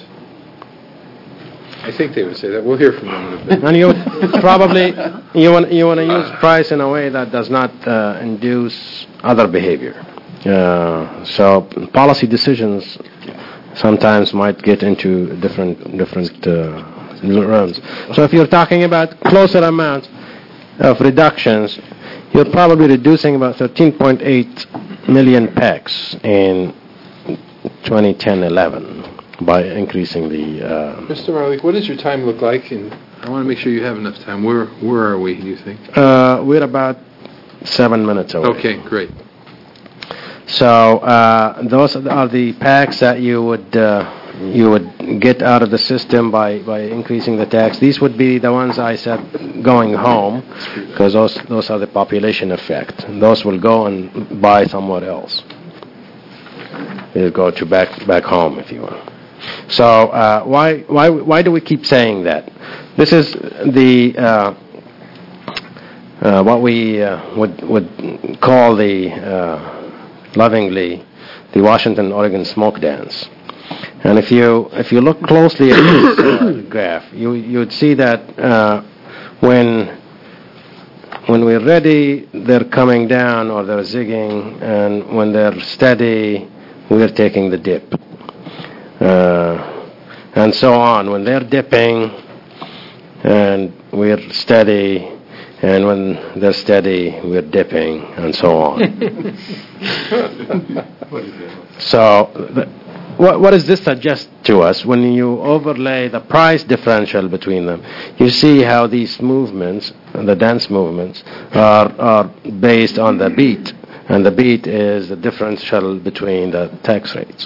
I think they would say that. We'll hear from them in a bit. and you probably you want you want to use price in a way that does not uh, induce other behavior. Uh, so policy decisions sometimes might get into different different uh, realms. So if you're talking about closer amounts of reductions, you're probably reducing about thirteen point eight million packs in twenty ten eleven. by increasing the... Uh, Mister Marlik, what does your time look like? And I want to make sure you have enough time. Where where are we, do you think? uh, we're about seven minutes away. Okay, great. So uh, those are the packs that you would uh, you would get out of the system by, by increasing the tax. These would be the ones I said going home, because those those are the population effect. Those will go and buy somewhere else. They'll go to back back home, if you will. So uh, why why why do we keep saying that? This is the uh, uh, what we uh, would would call the uh, lovingly the Washington Oregon smoke dance. And if you if you look closely at this uh, graph, you you'd see that uh, when when we're ready, they're coming down or they're zigging, and when they're steady, we're taking the dip, uh, and so on. When they're dipping, and we're steady, and when they're steady, we're dipping, and so on. So. The, What, what does this suggest to us? When you overlay the price differential between them, you see how these movements, the dance movements, are, are based on the beat, and the beat is the differential between the tax rates.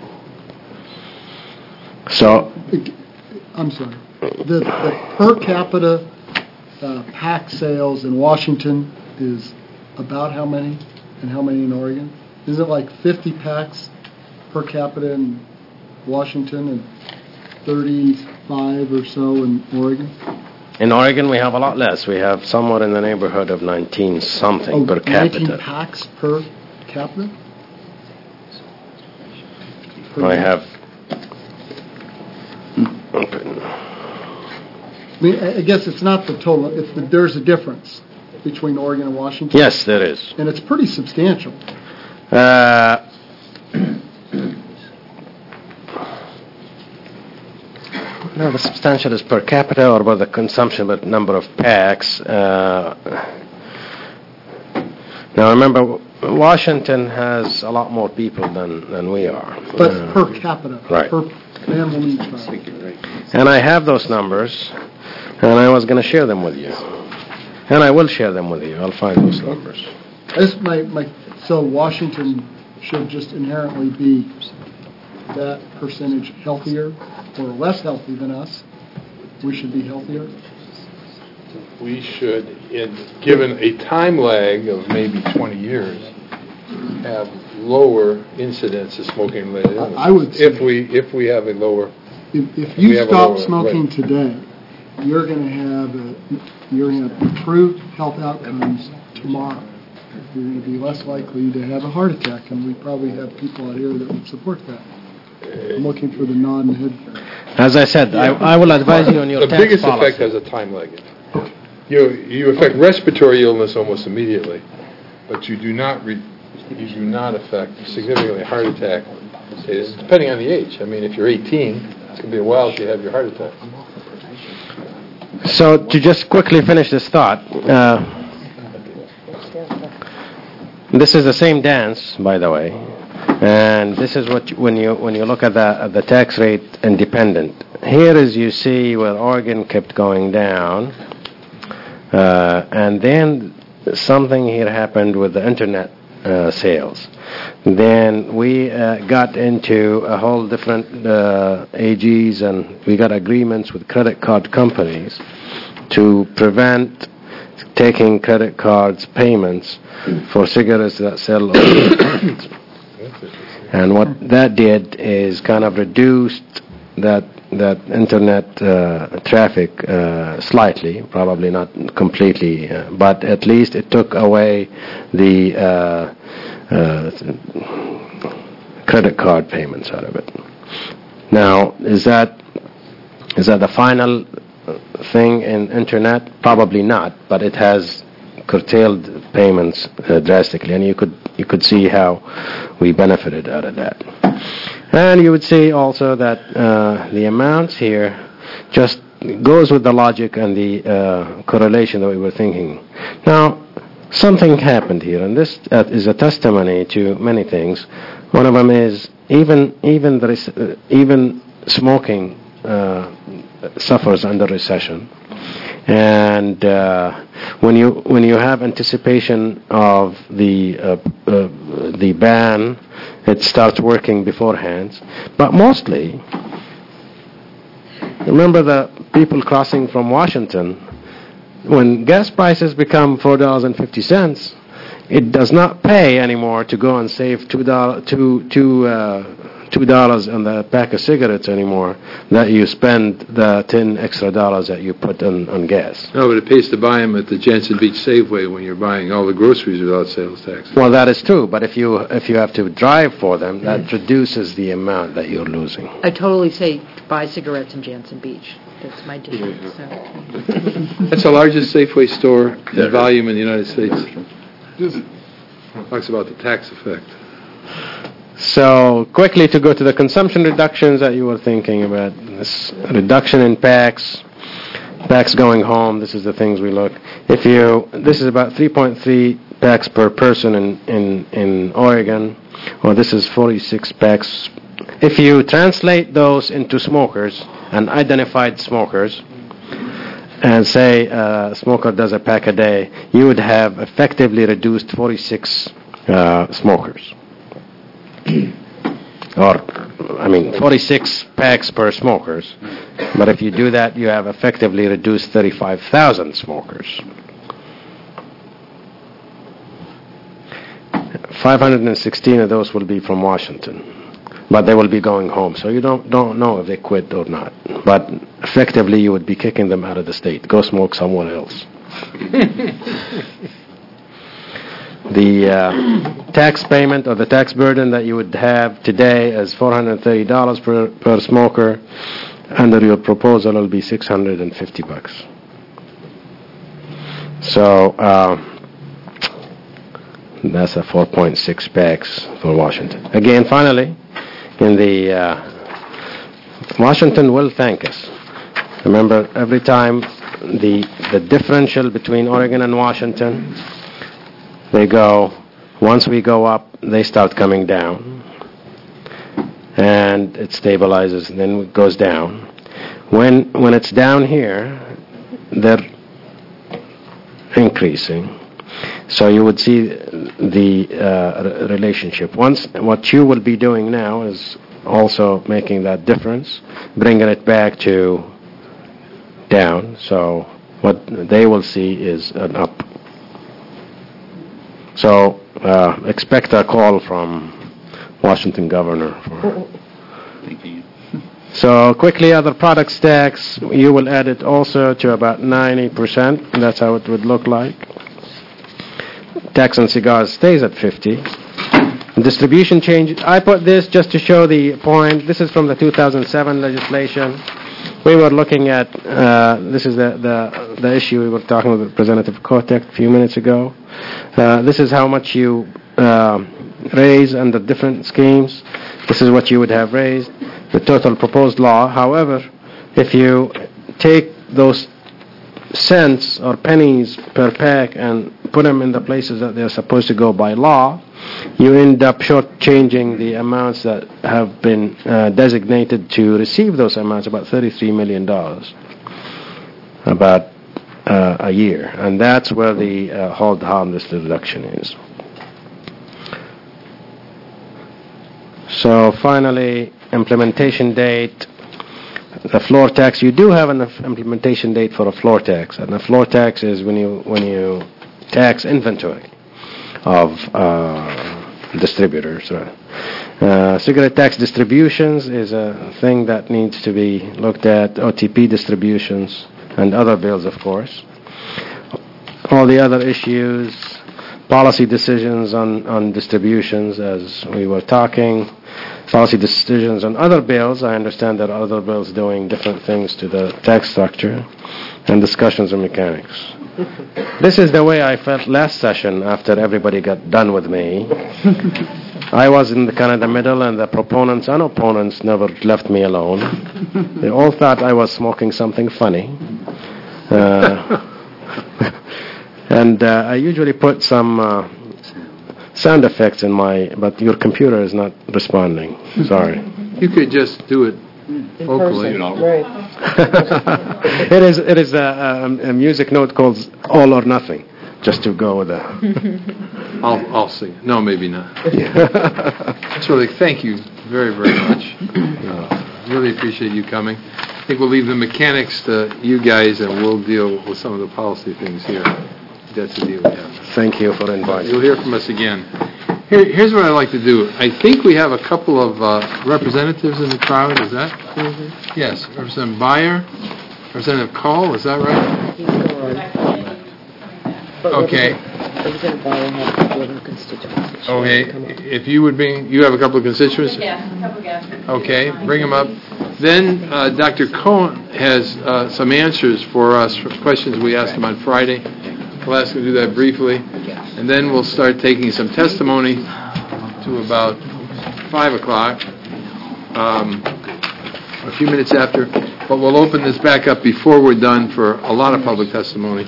So, I'm sorry. The, the per capita uh, pack sales in Washington is about how many, and how many in Oregon? Is it like fifty packs per capita in Washington and thirty-five or so in Oregon? In Oregon, we have a lot less. We have somewhere in the neighborhood of nineteen something oh, per capita. nineteen packs per capita? Per I have. I mean, I guess it's not the total. It's the, there's a difference between Oregon and Washington. Yes, there is. And it's pretty substantial. Uh, No, the substantial is per capita or by the consumption, but number of packs. Uh, now, remember, Washington has a lot more people than, than we are. But uh, per capita. Right. Per man, woman, child. And I have those numbers, and I was going to share them with you. And I will share them with you. I'll find those numbers. This my, my, so Washington should just inherently be that percentage healthier or less healthy than us? We should be healthier? We should, in, given a time lag of maybe twenty years, have lower incidence of smoking-related illness. I would say if we if we have a lower. If, if if you we have a stop lower smoking rate. today, you're going to have a, you're going to have improved health outcomes tomorrow. You're going to be less likely to have a heart attack, and we probably have people out here that would support that. I'm looking for the nod and head. As I said, I, I will advise you on your The tax biggest policy. effect has a time lag. You you affect respiratory illness almost immediately, but you do not re, you do not affect significantly heart attack. It's depending on the age. I mean, if you're eighteen, it's going to be a while till you have your heart attack. So to just quickly finish this thought, uh, this is the same dance, by the way, and this is what you, when you when you look at the at the tax rate independent. Here, as you see, where Oregon kept going down, uh, and then something here happened with the internet uh, sales. Then we uh, got into a whole different uh, A Gs, and we got agreements with credit card companies to prevent taking credit cards payments for cigarettes that sell. And what that did is kind of reduced that that internet uh, traffic uh, slightly, probably not completely, uh, but at least it took away the uh, uh, credit card payments out of it. Now, is that is that the final thing in internet? Probably not, but it has curtailed payments uh, drastically, and you could you could see how we benefited out of that. And you would see also that uh, the amounts here just goes with the logic and the uh, correlation that we were thinking. Now, something happened here, and this uh, is a testimony to many things. One of them is even even the rec- uh, even smoking uh, suffers under recession. And uh, when you when you have anticipation of the uh, uh, the ban, it starts working beforehand. But mostly, remember the people crossing from Washington. When gas prices become four dollars and fifty cents, it does not pay anymore to go and save two dollars two two. Uh, two dollars on the pack of cigarettes anymore, that you spend the ten extra dollars that you put on, on gas. No, but it pays to buy them at the Jansen Beach Safeway when you're buying all the groceries without sales tax. Well, that is true, but if you if you have to drive for them, that reduces the amount that you're losing. I totally say buy cigarettes in Jansen Beach. That's my deal. So. That's the largest Safeway store in volume in the United States. Talks about the tax effect. So, quickly to go to the consumption reductions that you were thinking about. This reduction in packs, packs going home, this is the things we look. If you, this is about three point three packs per person in, in, in Oregon, or this is forty-six packs. If you translate those into smokers, and identified smokers, and say a smoker does a pack a day, you would have effectively reduced forty-six uh, smokers. Or, I mean, forty-six packs per smokers. But if you do that, you have effectively reduced thirty-five thousand smokers. five hundred sixteen of those will be from Washington, but they will be going home. So you don't don't know if they quit or not. But effectively, you would be kicking them out of the state. Go smoke somewhere else. The uh, tax payment or the tax burden that you would have today is four hundred thirty dollars per, per smoker. Under your proposal, it will be six hundred fifty bucks. So uh, that's a four point six packs for Washington. Again, finally, in the uh, Washington will thank us. Remember, every time the the differential between Oregon and Washington, they go, once we go up, they start coming down. And it stabilizes, and then it goes down. When when it's down here, they're increasing. So you would see the uh, relationship. Once, what you will be doing now is also making that difference, bringing it back to down. So what they will see is an up. So uh, expect a call from Washington governor. For Thank you. so quickly, other products tax, you will add it also to about ninety percent. That's how it would look like. Tax on cigars stays at fifty. Distribution change, I put this just to show the point. This is from the two thousand seven legislation. We were looking at, uh, this is the, the the issue we were talking with Representative Kotek a few minutes ago. Uh, this is how much you uh, raise under different schemes. This is what you would have raised, the total proposed law. However, if you take those cents or pennies per pack and put them in the places that they're supposed to go by law, you end up shortchanging the amounts that have been uh, designated to receive those amounts, about thirty-three million dollars, about uh, a year. And that's where the uh, hold harmless reduction is. So finally, implementation date. The floor tax, you do have an implementation date for a floor tax. And the floor tax is when you when you tax inventory of uh, distributors. Uh, cigarette tax distributions is a thing that needs to be looked at. O T P distributions and other bills, of course. All the other issues, policy decisions on, on distributions, as we were talking. Policy decisions on other bills. I understand there are other bills doing different things to the tax structure, and discussions on mechanics. This is the way I felt last session after everybody got done with me. I was in the kind of the middle, and the proponents and opponents never left me alone. They all thought I was smoking something funny. Uh, and uh, I usually put some uh, sound effects in my, but your computer is not responding. Sorry. You could just do it vocally. Right. It is, it is a, a, a music note called All or Nothing, just to go with that. I'll, I'll sing. No, maybe not. So, thank you very, very much. Uh, really appreciate you coming. I think we'll leave the mechanics to you guys, and we'll deal with some of the policy things here. That's the deal we have. Thank you for inviting. You'll hear from us again. Here, here's what I'd like to do. I think we have a couple of uh, representatives in the crowd. Is that? Mm-hmm. Yes. Representative Byer, Representative Cole. Is that right? Okay. Representative Byer has a couple of constituents. Okay. If you would bring, you have a couple of constituents. Yes, a couple guests. Okay. Bring them up. Then uh, Doctor Cohen has uh, some answers for us for questions we asked him on Friday. We'll ask him to do that briefly, and then we'll start taking some testimony to about five o'clock, um, a few minutes after. But we'll open this back up before we're done for a lot of public testimony.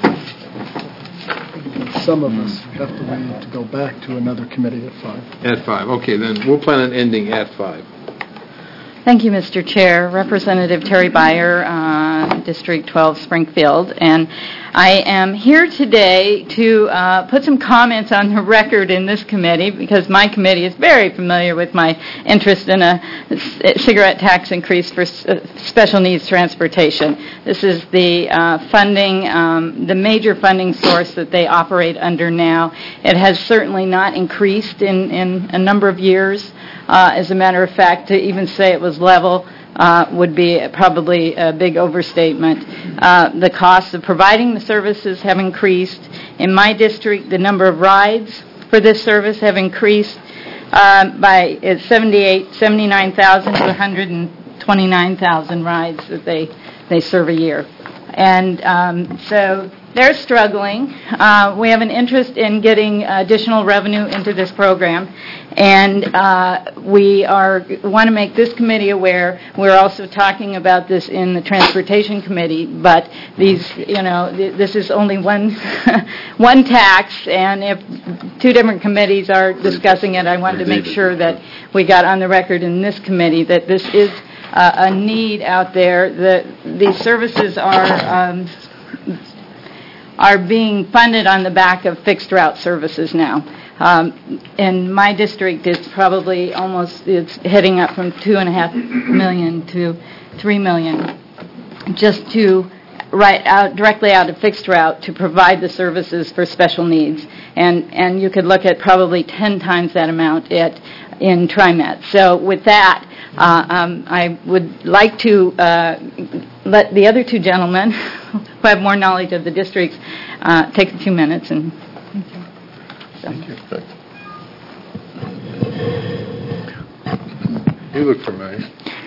Some of us have to leave to go back to another committee at five. At five. Okay, then we'll plan on ending at five. Thank you, Mister Chair. Representative Terry Byer, uh, District twelve, Springfield. And I am here today to uh, put some comments on the record in this committee because my committee is very familiar with my interest in a c- cigarette tax increase for s- uh, special needs transportation. This is the uh, funding, um, the major funding source that they operate under now. It has certainly not increased in, in a number of years. Uh, as a matter of fact, to even say it was level uh, would be probably a big overstatement. Uh, the costs of providing the services have increased. In my district, the number of rides for this service have increased uh, by it's seventy-eight, seventy-nine thousand to one hundred twenty-nine thousand rides that they, they serve a year. And um, so they're struggling. Uh, we have an interest in getting additional revenue into this program, and uh, we are want to make this committee aware. We're also talking about this in the Transportation Committee, but these, you know, th- this is only one one tax, and if two different committees are discussing it, I wanted to make sure that we got on the record in this committee that this is uh, a need out there. That these services are. Um, are being funded on the back of fixed route services now. Um, in my district, it's probably almost, it's heading up from two and a half million to three million just to right out, directly out of fixed route to provide the services for special needs. And, and you could look at probably ten times that amount at, in TriMet. So with that, uh, um, I would like to uh, let the other two gentlemen who have more knowledge of the districts uh, take a few minutes. And so. Thank you. You look familiar.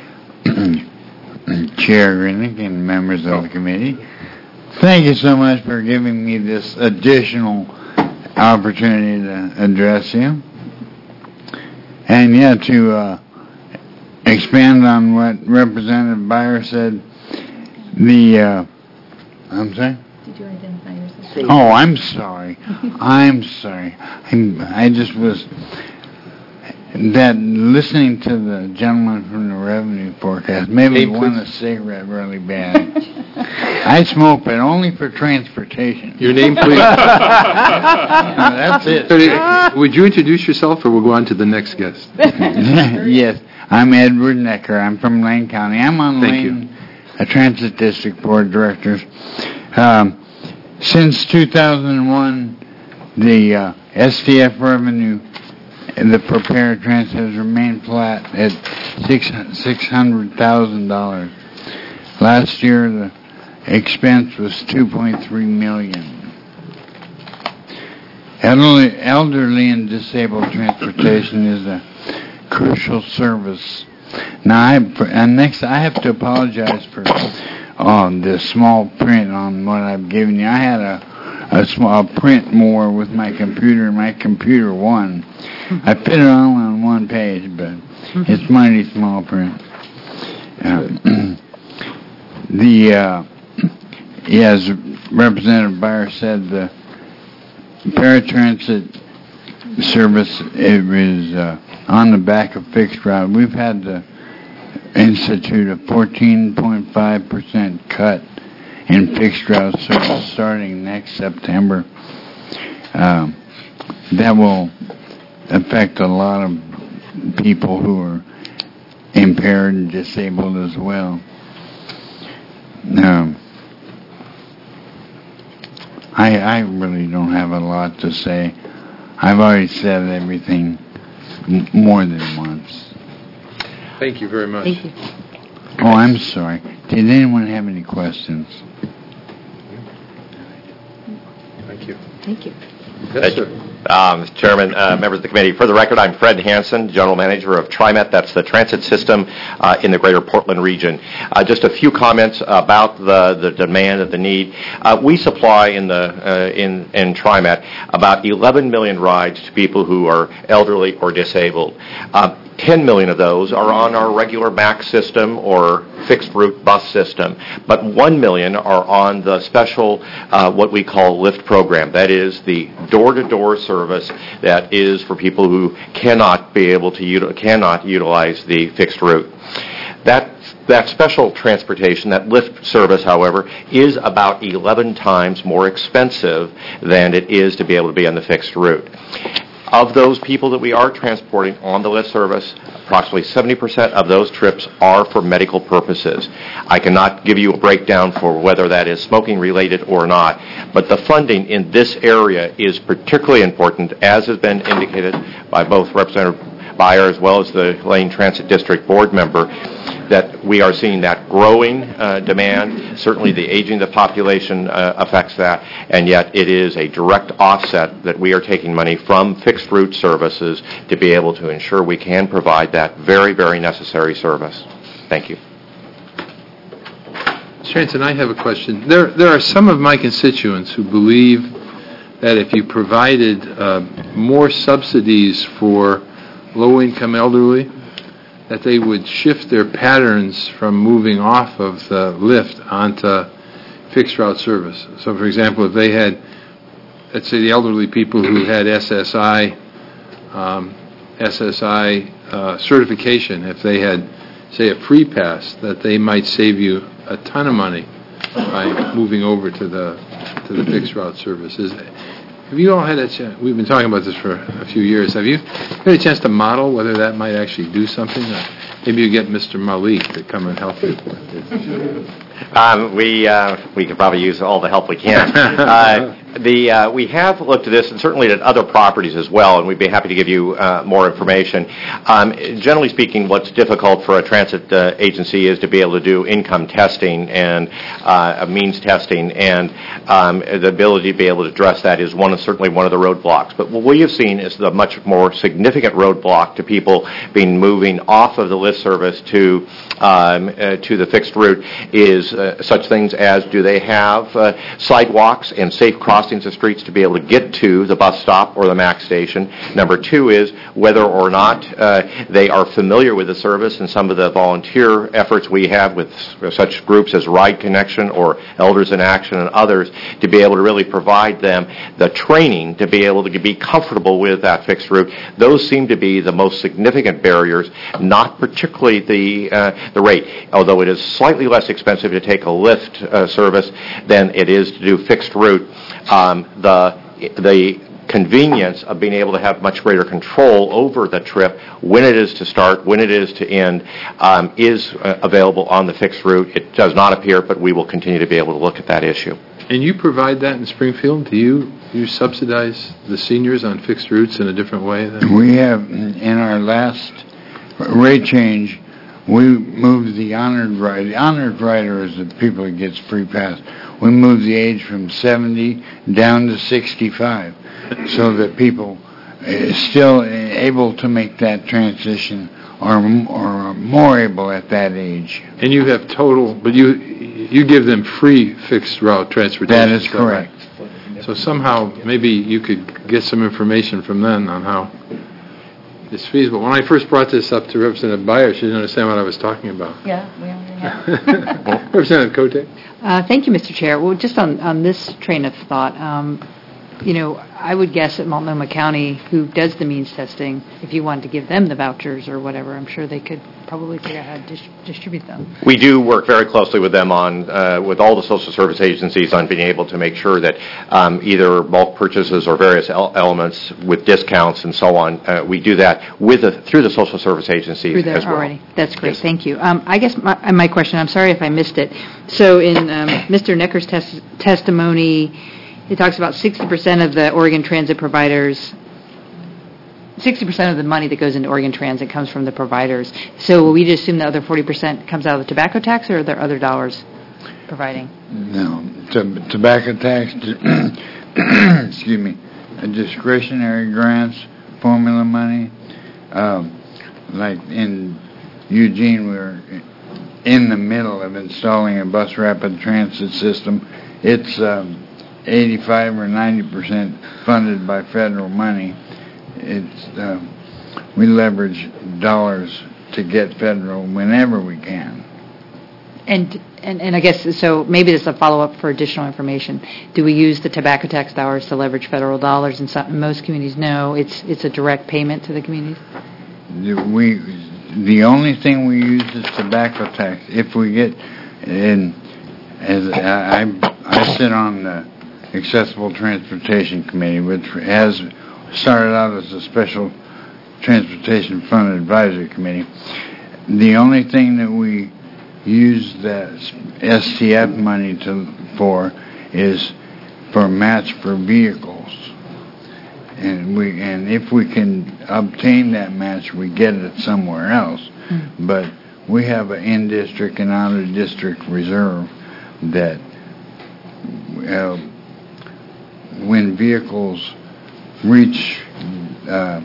Chair Grinick and members of the committee, thank you so much for giving me this additional opportunity to address you. And yeah, to uh, expand on what Representative Byer said, the, uh, I'm sorry? Did you identify yourself? Oh, I'm sorry. I'm sorry. I'm, I just was, that listening to the gentleman from the revenue forecast made me want a cigarette really bad. I smoke, but only for transportation. Your name, please? No, that's it. Would you introduce yourself, or we'll go on to the next guest? Yes, I'm Edward Necker. I'm from Lane County. I'm on Thank Lane, you. a Transit District Board of Directors. Um, since two thousand one, the uh, S T F revenue and the prepared transit has remained flat at six six hundred thousand dollars. Last year, the expense was two point three million. Elderly, elderly and disabled transportation is a crucial service. Now, I and next I have to apologize for on the small print on what I've given you. I had a a small print more with my computer, and my computer won. I fit it all on one page, but it's mighty small print. Uh, the uh, yeah, as Representative Byer said, the paratransit service. It was uh, on the back of fixed route. We've had to institute a fourteen point five percent cut in fixed route service starting next September. Um, that will affect a lot of people who are impaired and disabled as well. Um, I, I really don't have a lot to say. I've already said everything m- more than once. Thank you very much. Thank you. Oh, I'm sorry. Did anyone have any questions? Thank you. Thank you. Yes, sir. Uh, Mister Chairman, uh, members of the committee, for the record, I'm Fred Hansen, General Manager of TriMet. That's the transit system uh, in the greater Portland region. Uh, just a few comments about the, the demand and the need. Uh, we supply in the uh, in, in TriMet about eleven million rides to people who are elderly or disabled. Uh, ten million of those are on our regular M A C system or fixed route bus system, but one million are on the special, uh, what we call LIFT program. That is the door-to-door service that is for people who cannot be able to util- cannot utilize the fixed route. That That special transportation, that LIFT service, however, is about eleven times more expensive than it is to be able to be on the fixed route. Of those people that we are transporting on the LIFT service, approximately seventy percent of those trips are for medical purposes. I cannot give you a breakdown for whether that is smoking related or not, but the funding in this area is particularly important, as has been indicated by both Representative Beyer as well as the Lane Transit District Board member, that we are seeing that growing uh, demand. Certainly the aging of the population uh, affects that, and yet it is a direct offset that we are taking money from fixed route services to be able to ensure we can provide that very, very necessary service. Thank you. Mister Hanson, I have a question. There, there are some of my constituents who believe that if you provided uh, more subsidies for low-income elderly, that they would shift their patterns from moving off of the lift onto fixed route service. So, for example, if they had, let's say, the elderly people who had S S I, um, S S I uh, certification, if they had, say, a free pass, that they might save you a ton of money by moving over to the to the fixed route services. Have you all had a chance? We've been talking about this for a few years. Have you had a chance to model whether that might actually do something? Or maybe you get Mister Malik to come and help you. Um, we uh, we could probably use all the help we can. Uh, the uh, we have looked at this and certainly at other properties as well, and we'd be happy to give you uh, more information. Um, generally speaking, what's difficult for a transit uh, agency is to be able to do income testing and uh, means testing, and um, the ability to be able to address that is one of certainly one of the roadblocks. But what we have seen is the much more significant roadblock to people being moving off of the lift service to um, uh, to the fixed route is uh, such things as, do they have uh, sidewalks and safe crossings of streets to be able to get to the bus stop or the M A C station? Number two is whether or not uh, they are familiar with the service, and some of the volunteer efforts we have with such groups as Ride Connection or Elders in Action and others, to be able to really provide them the training to be able to be comfortable with that fixed route. Those seem to be the most significant barriers, not particularly the uh, the rate, although it is slightly less expensive to take a lift uh, service than it is to do fixed route. Um, the the convenience of being able to have much greater control over the trip, when it is to start, when it is to end, um, is uh, available on the fixed route. It does not appear, but we will continue to be able to look at that issue. And you provide that in Springfield? Do you you subsidize the seniors on fixed routes in a different way? Than We have, in our last rate change, we moved the honored rider. The honored rider is the people that gets free pass. We moved the age from seventy down to sixty-five, so that people are still able to make that transition, or, or more able at that age. And you have total, but you you give them free fixed route transportation. That is correct. Right? So somehow, maybe you could get some information from them on how it's feasible. When I first brought this up to Representative Beyer, she didn't understand what I was talking about. Yeah, we already have. Representative Cote. Uh, thank you, Mister Chair. Well, just on, on this train of thought, um, you know, I would guess that Multnomah County, who does the means testing, if you wanted to give them the vouchers or whatever, I'm sure they could probably figure out how to dis- distribute them. We do work very closely with them on, uh, with all the social service agencies on being able to make sure that um, either bulk purchases or various el- elements with discounts and so on, uh, we do that with the, through the social service agencies Through there as well. already. That's great. Yes. Thank you. Um, I guess my, my question, I'm sorry if I missed it. So in um, Mister Necker's tes- testimony, he talks about sixty percent of the Oregon Transit providers, sixty percent of the money that goes into Oregon Transit comes from the providers. So will we just assume the other forty percent comes out of the tobacco tax, or are there other dollars providing? No, T- tobacco tax, excuse me, discretionary grants, formula money. Um, like in Eugene, we were in the middle of installing a bus rapid transit system. It's um, eighty-five or ninety percent funded by federal money. It's uh, we leverage dollars to get federal whenever we can. And, and and I guess, so maybe this is a follow-up for additional information. Do we use the tobacco tax dollars to leverage federal dollars? And some, most communities, no. It's it's a direct payment to the communities? We, the only thing we use is tobacco tax. If we get, in, as I, I, I sit on the Accessible Transportation Committee, which has started out as a special Transportation Fund Advisory Committee. The only thing that we use that S T F money to for is for match for vehicles. And we and if we can obtain that match, we get it somewhere else. Mm-hmm. But we have an in-district and out-of-district reserve that uh, when vehicles reach uh,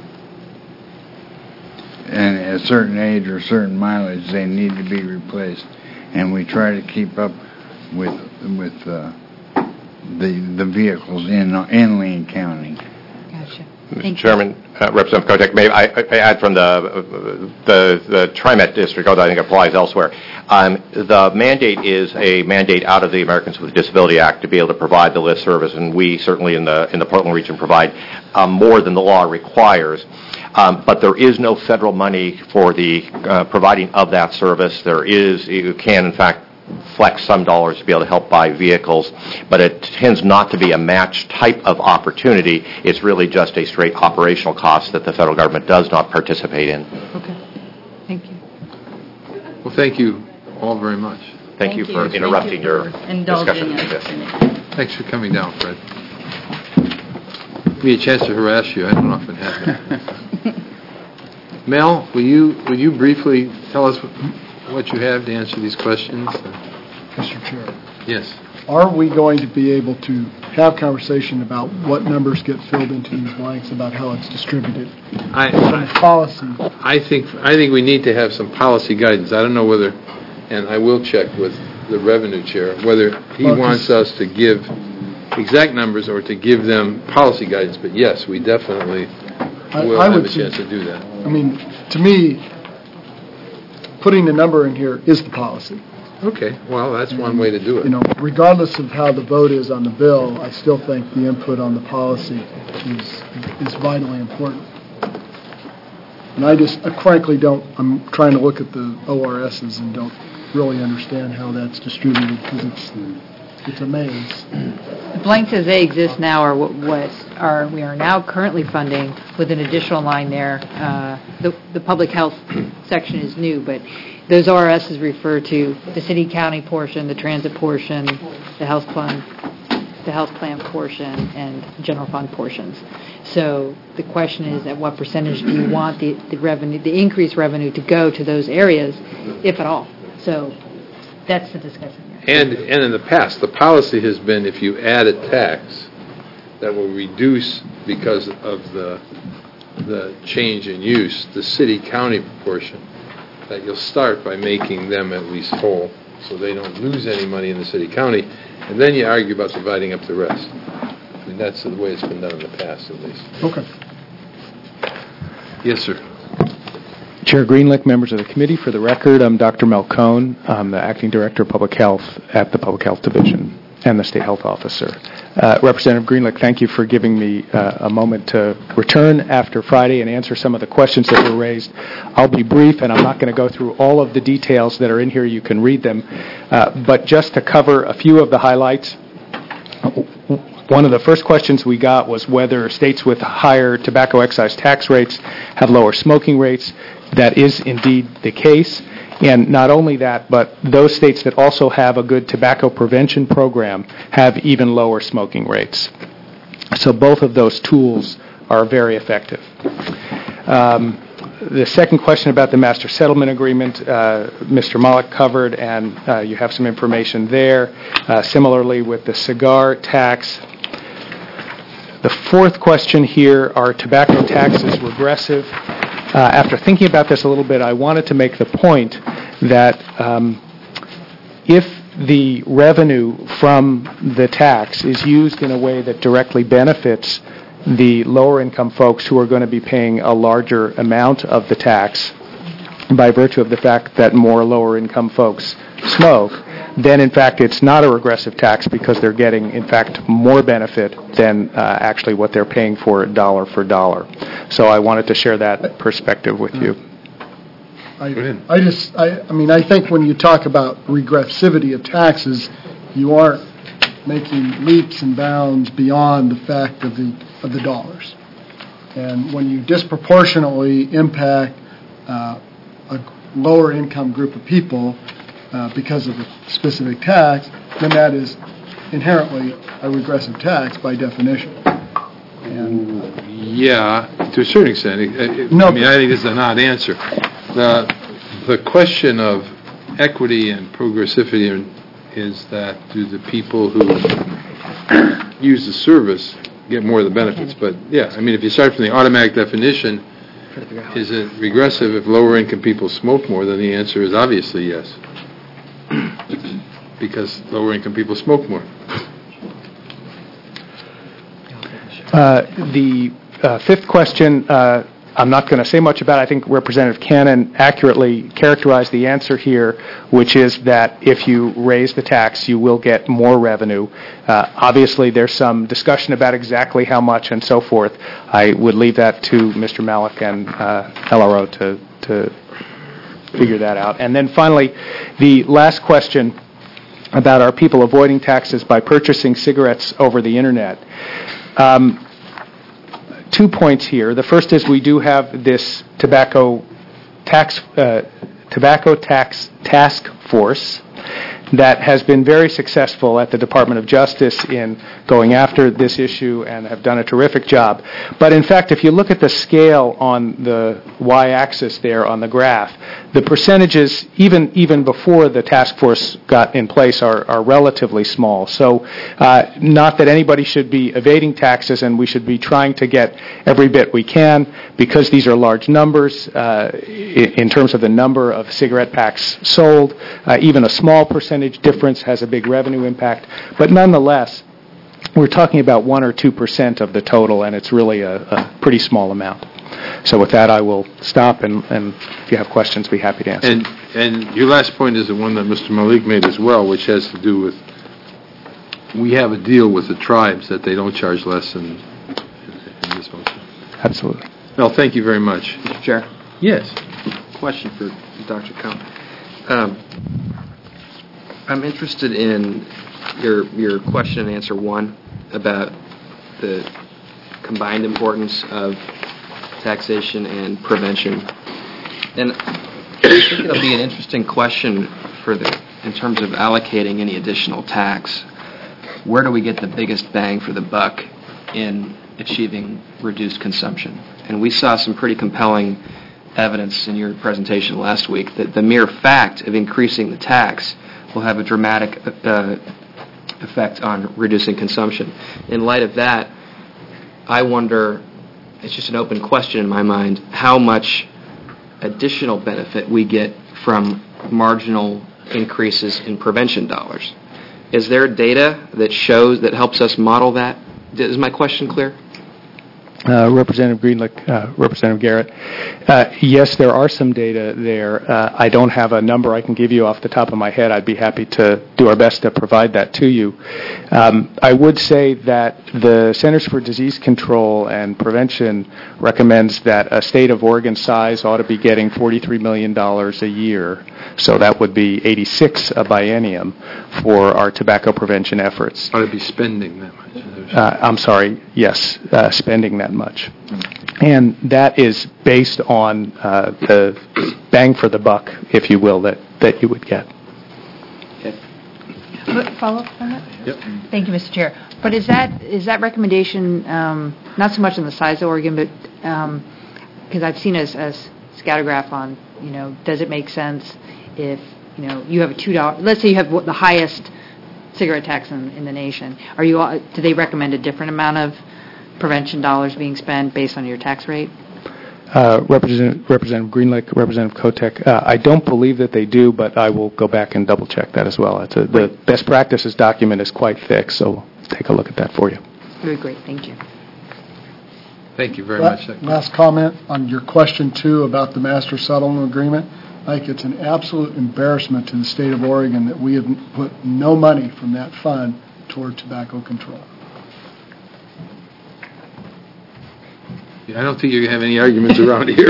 and a certain age or certain mileage, they need to be replaced, and we try to keep up with with uh, the the vehicles in in Lane County. Gotcha. Mister Chairman, uh, Representative Kotek, may I, I add from the uh, the the TriMet district, although I think it applies elsewhere. Um, the mandate is a mandate out of the Americans with Disability Act to be able to provide the lift service, and we certainly in the in the Portland region provide um, more than the law requires. Um, but there is no federal money for the uh, providing of that service. There is, you can in fact flex some dollars to be able to help buy vehicles, but it tends not to be a match type of opportunity. It's really just a straight operational cost that the federal government does not participate in. Okay. Thank you. Well, thank you all very much. Thank, Thank you you. for Thank interrupting you for your indulging discussion us. of this. Thanks for coming down, Fred. Give me a chance to harass you. I don't often have that. Mel, will you will you briefly tell us what you have to answer these questions? Mister Chair. Yes. Are we going to be able to have conversation about what numbers get filled into these blanks, about how it's distributed? I, From policy. I think I think we need to have some policy guidance. I don't know whether, and I will check with the revenue chair, whether he Well, wants us to give exact numbers or to give them policy guidance. But yes, we definitely I, will I have would a chance to do that. I mean, to me, putting the number in here is the policy. Okay, well, that's one way to do it. You know, regardless of how the vote is on the bill, I still think the input on the policy is is vitally important. And I just, I frankly don't, I'm trying to look at the O R Ss and don't really understand how that's distributed because it's, it's a maze. The blanks as they exist now are what, what are we are now currently funding with an additional line there. Uh, the, the public health section is new, but those O R Ss refer to the city-county portion, the transit portion, the health plan, the health plan portion, and general fund portions. So the question is, at what percentage do you want the, the revenue, the increased revenue, to go to those areas, if at all? So that's the discussion. And and in the past, the policy has been if you add a tax that will reduce because of the the change in use, the city-county proportion, that you'll start by making them at least whole so they don't lose any money in the city-county, and then you argue about dividing up the rest. I mean, that's the way it's been done in the past, at least. Okay. Yes, sir. Chair Greenlick, members of the committee, for the record, I'm Doctor Mel Cohn. I'm the Acting Director of Public Health at the Public Health Division. and the state health officer. Uh, Representative Greenlick, thank you for giving me uh, a moment to return after Friday and answer some of the questions that were raised. I'll be brief, and I'm not going to go through all of the details that are in here. You can read them. Uh, but just to cover a few of the highlights, one of the first questions we got was whether states with higher tobacco excise tax rates have lower smoking rates. That is indeed the case. And not only that, but those states that also have a good tobacco prevention program have even lower smoking rates. So both of those tools are very effective. Um, the second question about the master settlement agreement, uh, Mister Malik covered, and uh, you have some information there. Uh, similarly with the cigar tax. The fourth question here, are tobacco taxes regressive? Uh, after thinking about this a little bit, I wanted to make the point that um, if the revenue from the tax is used in a way that directly benefits the lower income folks who are going to be paying a larger amount of the tax by virtue of the fact that more lower income folks smoke, then in fact it's not a regressive tax because they're getting in fact more benefit than uh, actually what they're paying for dollar for dollar. So I wanted to share that perspective with you. I, I just, I, I mean, I think when you talk about regressivity of taxes, you aren't making leaps and bounds beyond the fact of the of the dollars. And when you disproportionately impact uh, a lower income group of people uh, because of a specific tax, then that is inherently a regressive tax by definition. And yeah, to a certain extent. It, it, no, I mean, I think this is an odd answer. The, the question of equity and progressivity is that do the people who use the service get more of the benefits? But yeah, I mean, if you start from the automatic definition, is it regressive if lower income people smoke more? Then the answer is obviously yes, because lower income people smoke more. Uh, the uh, fifth question, uh, I'm not going to say much about. I think Representative Cannon accurately characterized the answer here, which is that if you raise the tax, you will get more revenue. Uh, obviously, there's some discussion about exactly how much and so forth. I would leave that to Mister Malik and uh, L R O to, to figure that out. And then finally, the last question about are people avoiding taxes by purchasing cigarettes over the Internet. Um, Two points here. The first is we do have this tobacco tax uh, tobacco tax task force that has been very successful at the Department of Justice in going after this issue and have done a terrific job. But in fact, if you look at the scale on the y-axis there on the graph, the percentages, even even before the task force got in place, are, are relatively small. So uh, not that anybody should be evading taxes, and we should be trying to get every bit we can, because these are large numbers uh, in terms of the number of cigarette packs sold. Uh, even a small percentage difference has a big revenue impact. But nonetheless, we're talking about one or two percent of the total, and it's really a, a pretty small amount. So with that, I will stop, and, and if you have questions, be happy to answer. And and your last point is the one that Mister Malik made as well, which has to do with we have a deal with the tribes that they don't charge less in, in this motion. Absolutely. Well, thank you very much. Mister Chair? Yes. Question for Doctor Kump. Um, I'm interested in your your question and answer one about the combined importance of taxation and prevention. And I think it'll be an interesting question for the in terms of allocating any additional tax. Where do we get the biggest bang for the buck in achieving reduced consumption? And we saw some pretty compelling evidence in your presentation last week that the mere fact of increasing the tax will have a dramatic uh, effect on reducing consumption. In light of that, I wonder, it's just an open question in my mind, how much additional benefit we get from marginal increases in prevention dollars. Is there data that shows, that helps us model that? Is my question clear? Uh, Representative Greenlick, uh, Representative Garrett. Uh, yes, there are some data there. Uh, I don't have a number I can give you off the top of my head. I'd be happy to do our best to provide that to you. Um, I would say that the Centers for Disease Control and Prevention recommends that a state of Oregon size ought to be getting forty-three million dollars a year. So that would be eighty-six a biennium for our tobacco prevention efforts. Ought to be spending that much. Uh, I'm sorry, yes, uh, spending that much. And that is based on uh, the bang for the buck, if you will, that, that you would get. Follow up on that? Yep. Thank you, Mister Chair. But is that is that recommendation um, not so much on the size of Oregon, but because um, I've seen a, a scattergraph on, you know, does it make sense if, you know, you have a two dollar, let's say you have the highest cigarette tax in, in the nation. Are you? Do they recommend a different amount of prevention dollars being spent based on your tax rate? Uh, Representative, Representative Greenlick, Representative Kotek, uh, I don't believe that they do, but I will go back and double check that as well. It's a, the best practices document is quite thick, so we'll take a look at that for you. Very great. Thank you. Thank you very La- much. Last comment on your question, too, about the master settlement agreement. I think it's an absolute embarrassment to the state of Oregon that we have put no money from that fund toward tobacco control. I don't think you have any arguments around here.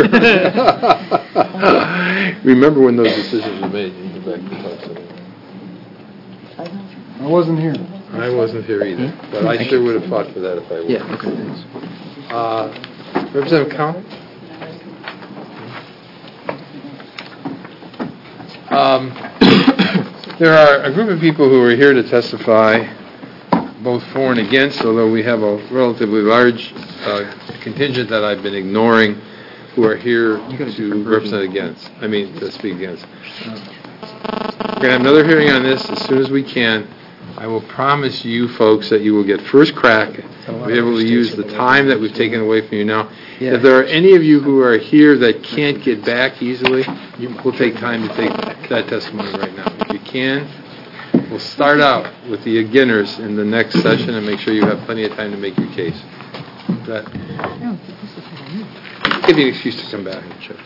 Remember when those decisions were made? You go back to talk to I wasn't here. I wasn't here either, but I sure would have fought for that if I were. Yeah, okay, thanks. Uh, Representative Cowell? Um, there are a group of people who are here to testify, both for and against, although we have a relatively large uh, contingent that I've been ignoring who are here to represent against, I mean, to speak against. We're going to have another hearing on this as soon as we can. I will promise you folks that you will get first crack, be able to use the time that we've taken away from you now. Yeah. If there are any of you who are here that can't get back easily, we'll take time to take that testimony right now. If you can, we'll start out with the beginners in the next session and make sure you have plenty of time to make your case. That give you an excuse to come back.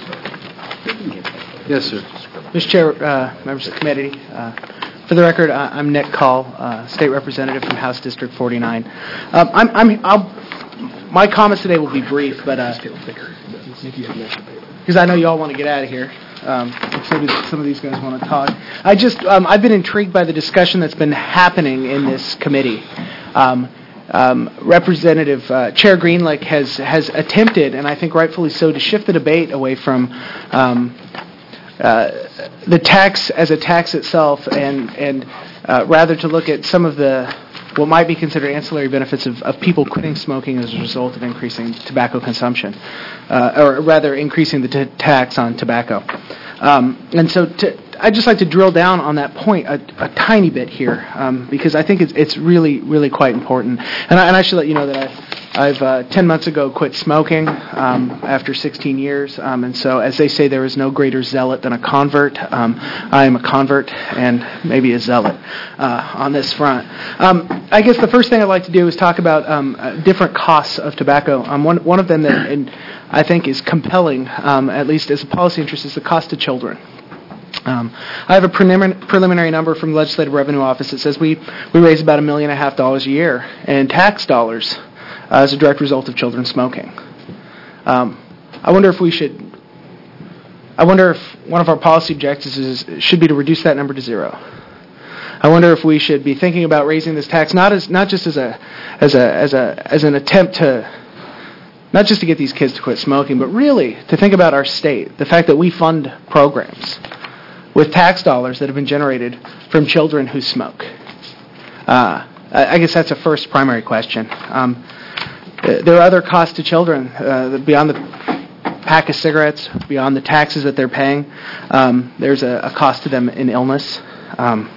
Yes, sir. Mister Chair, uh, members of the committee, uh, for the record, uh, I'm Nick Call, uh, State Representative from House District forty-nine. Um, I'm, I'm, I'll, my comments today will be brief, but because uh, I know you all want to get out of here. Um, so do some of these guys want to talk. I just, um, I've been intrigued by the discussion that's been happening in this committee. Um, um, Representative uh, Chair Greenlick has has attempted, and I think rightfully so, to shift the debate away from um, uh, the tax as a tax itself, and and uh, rather to look at some of the what might be considered ancillary benefits of, of people quitting smoking as a result of increasing tobacco consumption, uh, or rather increasing the t- tax on tobacco. Um, and so to, I'd just like to drill down on that point a, a tiny bit here, um, because I think it's, it's really, really quite important. And I, and I should let you know that I, I've uh, ten months ago quit smoking um, after sixteen years. Um, and so, as they say, there is no greater zealot than a convert. Um, I am a convert and maybe a zealot uh, on this front. Um, I guess the first thing I'd like to do is talk about um, uh, different costs of tobacco. Um, one, one of them that and I think is compelling, um, at least as a policy interest, is the cost to children. Um, I have a prelim- preliminary number from the Legislative Revenue Office that says we, we raise about a million and a half dollars a year in tax dollars uh, as a direct result of children smoking. Um, I wonder if we should, I wonder if one of our policy objectives is, should be to reduce that number to zero. I wonder if we should be thinking about raising this tax not as not just as a as a as a as an attempt to not just to get these kids to quit smoking, but really to think about our state, the fact that we fund programs with tax dollars that have been generated from children who smoke. Uh, I guess that's a first primary question. Um, there are other costs to children uh, beyond the pack of cigarettes, beyond the taxes that they're paying. Um, there's a, a cost to them in illness. Um,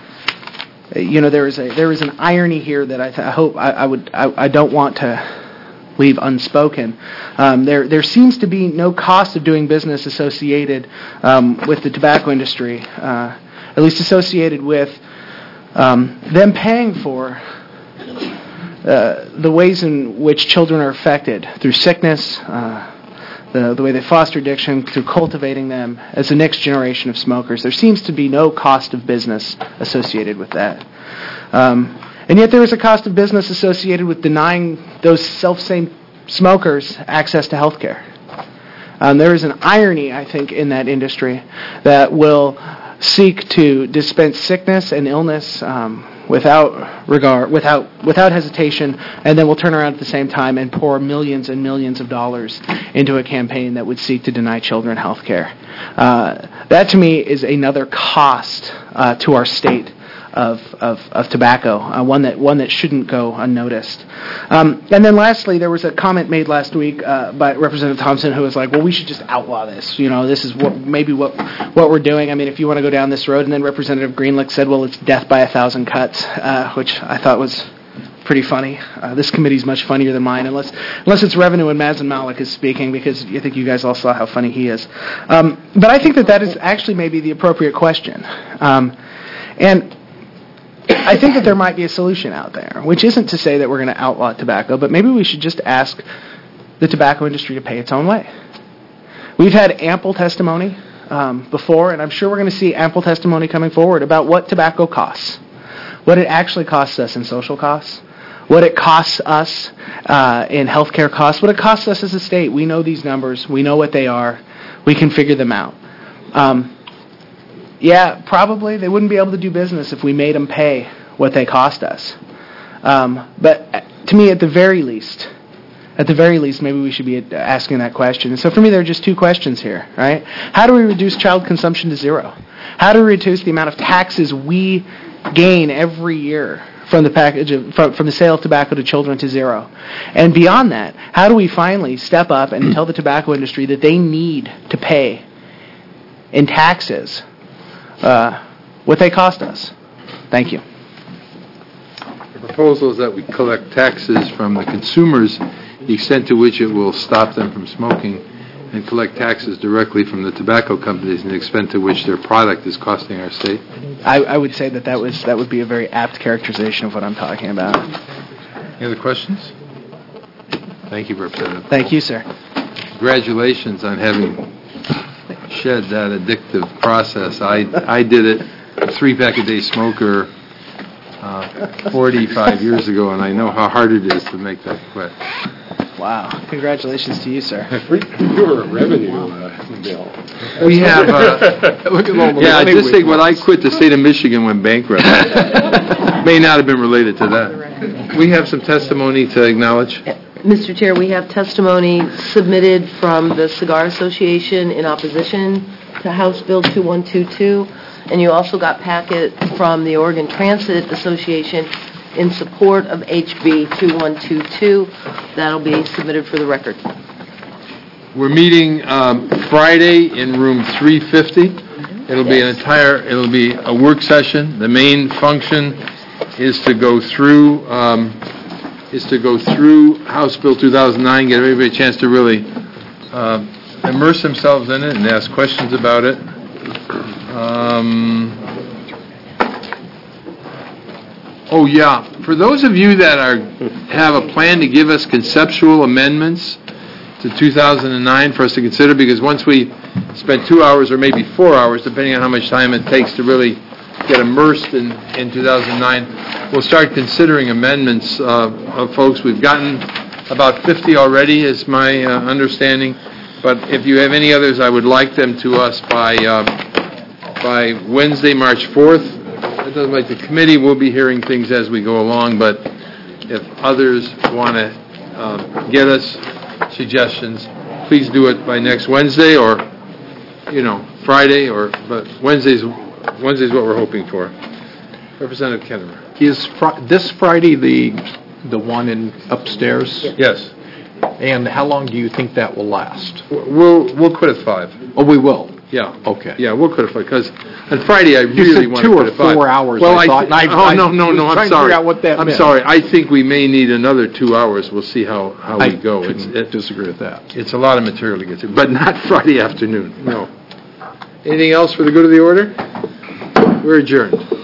you know, there is a there is an irony here that I, th- I hope I, I would I, I don't want to leave unspoken. Um, there there seems to be no cost of doing business associated um, with the tobacco industry, uh, at least associated with um, them paying for uh, the ways in which children are affected through sickness, uh, the, the way they foster addiction, through cultivating them as the next generation of smokers. There seems to be no cost of business associated with that. Um, and yet there is a cost of business associated with denying those self-same smokers access to health care. Um, there is an irony, I think, in that industry that will seek to dispense sickness and illness um, without regard, without without hesitation, and then we'll turn around at the same time and pour millions and millions of dollars into a campaign that would seek to deny children health care. Uh, that, to me, is another cost uh, to our state of of, of tobacco, uh, one that one that shouldn't go unnoticed. Um, and then lastly, there was a comment made last week uh, by Representative Thompson, who was like, "Well, we should just outlaw this. You know, this is what maybe what what we're doing. I mean, if you want to go down this road." And then Representative Greenlick said, "Well, it's death by a thousand cuts," uh, which I thought was pretty funny. Uh, this committee is much funnier than mine, unless unless it's Revenue and Mazen Malik is speaking, because I think you guys all saw how funny he is. Um, but I think that that is actually maybe the appropriate question. Um, and I think that there might be a solution out there, which isn't to say that we're going to outlaw tobacco, but maybe we should just ask the tobacco industry to pay its own way. We've had ample testimony um, before, and I'm sure we're going to see ample testimony coming forward about what tobacco costs, what it actually costs us in social costs, what it costs us uh, in healthcare costs, what it costs us as a state. We know these numbers. We know what they are. We can figure them out. Um, Yeah, probably they wouldn't be able to do business if we made them pay what they cost us. Um, but to me, at the very least, at the very least, maybe we should be asking that question. And so for me, there are just two questions here, right? How do we reduce child consumption to zero? How do we reduce the amount of taxes we gain every year from the package of, from, from the sale of tobacco to children to zero? And beyond that, how do we finally step up and tell the tobacco industry that they need to pay in taxes Uh, what they cost us? Thank you. The proposal is that we collect taxes from the consumers, the extent to which it will stop them from smoking, and collect taxes directly from the tobacco companies, and the extent to which their product is costing our state. I, I would say that that was that would be a very apt characterization of what I'm talking about. Any other questions? Thank you, Representative. Thank you, sir. Congratulations on having shed that addictive process. I I did it, a three-pack-a-day smoker, uh, forty-five years ago, and I know how hard it is to make that quit. Wow. Congratulations to you, sir. You're a revenue uh, bill. We have, uh, Look at all the yeah, I money just we think when I lost. quit, the state of Michigan went bankrupt. May not have been related to that. We have some testimony to acknowledge. Mister Chair, we have testimony submitted from the Cigar Association in opposition to House Bill two one two two, and you also got packet from the Oregon Transit Association in support of H B two one two two. That'll be submitted for the record. We're meeting um, Friday in room three fifty. It'll be an entire, it'll be a work session. The main function is to go through um, is to go through House Bill two thousand nine, get everybody a chance to really uh, immerse themselves in it and ask questions about it. Um, oh, yeah. For those of you that are have a plan to give us conceptual amendments to two thousand nine for us to consider, because once we spend two hours or maybe four hours, depending on how much time it takes to really get immersed in, in two thousand nine, we'll start considering amendments uh, of folks. We've gotten about fifty already, is my uh, understanding. But if you have any others, I would like them to us by uh, by Wednesday, March fourth. It doesn't like the committee will be hearing things as we go along, but if others want to uh, get us suggestions, please do it by next Wednesday, or you know Friday, or but Wednesday's Wednesday's what we're hoping for. Representative Kennemer. Is fr- this Friday the the one in upstairs? Yes. And how long do you think that will last? We'll we'll quit at five. Oh, we will. Yeah. Okay. Yeah, we'll quit at five because on Friday I You really said want two to or quit at five. four hours, Well, I I, thought, th- and I- oh no I no was no! I'm trying to sorry. figure out what that I'm meant. sorry. I think we may need another two hours. We'll see how, how I we go. It's couldn't it, disagree with that. it's a lot of material to get to, but not Friday afternoon. No. Anything else for the good of the order? We're adjourned.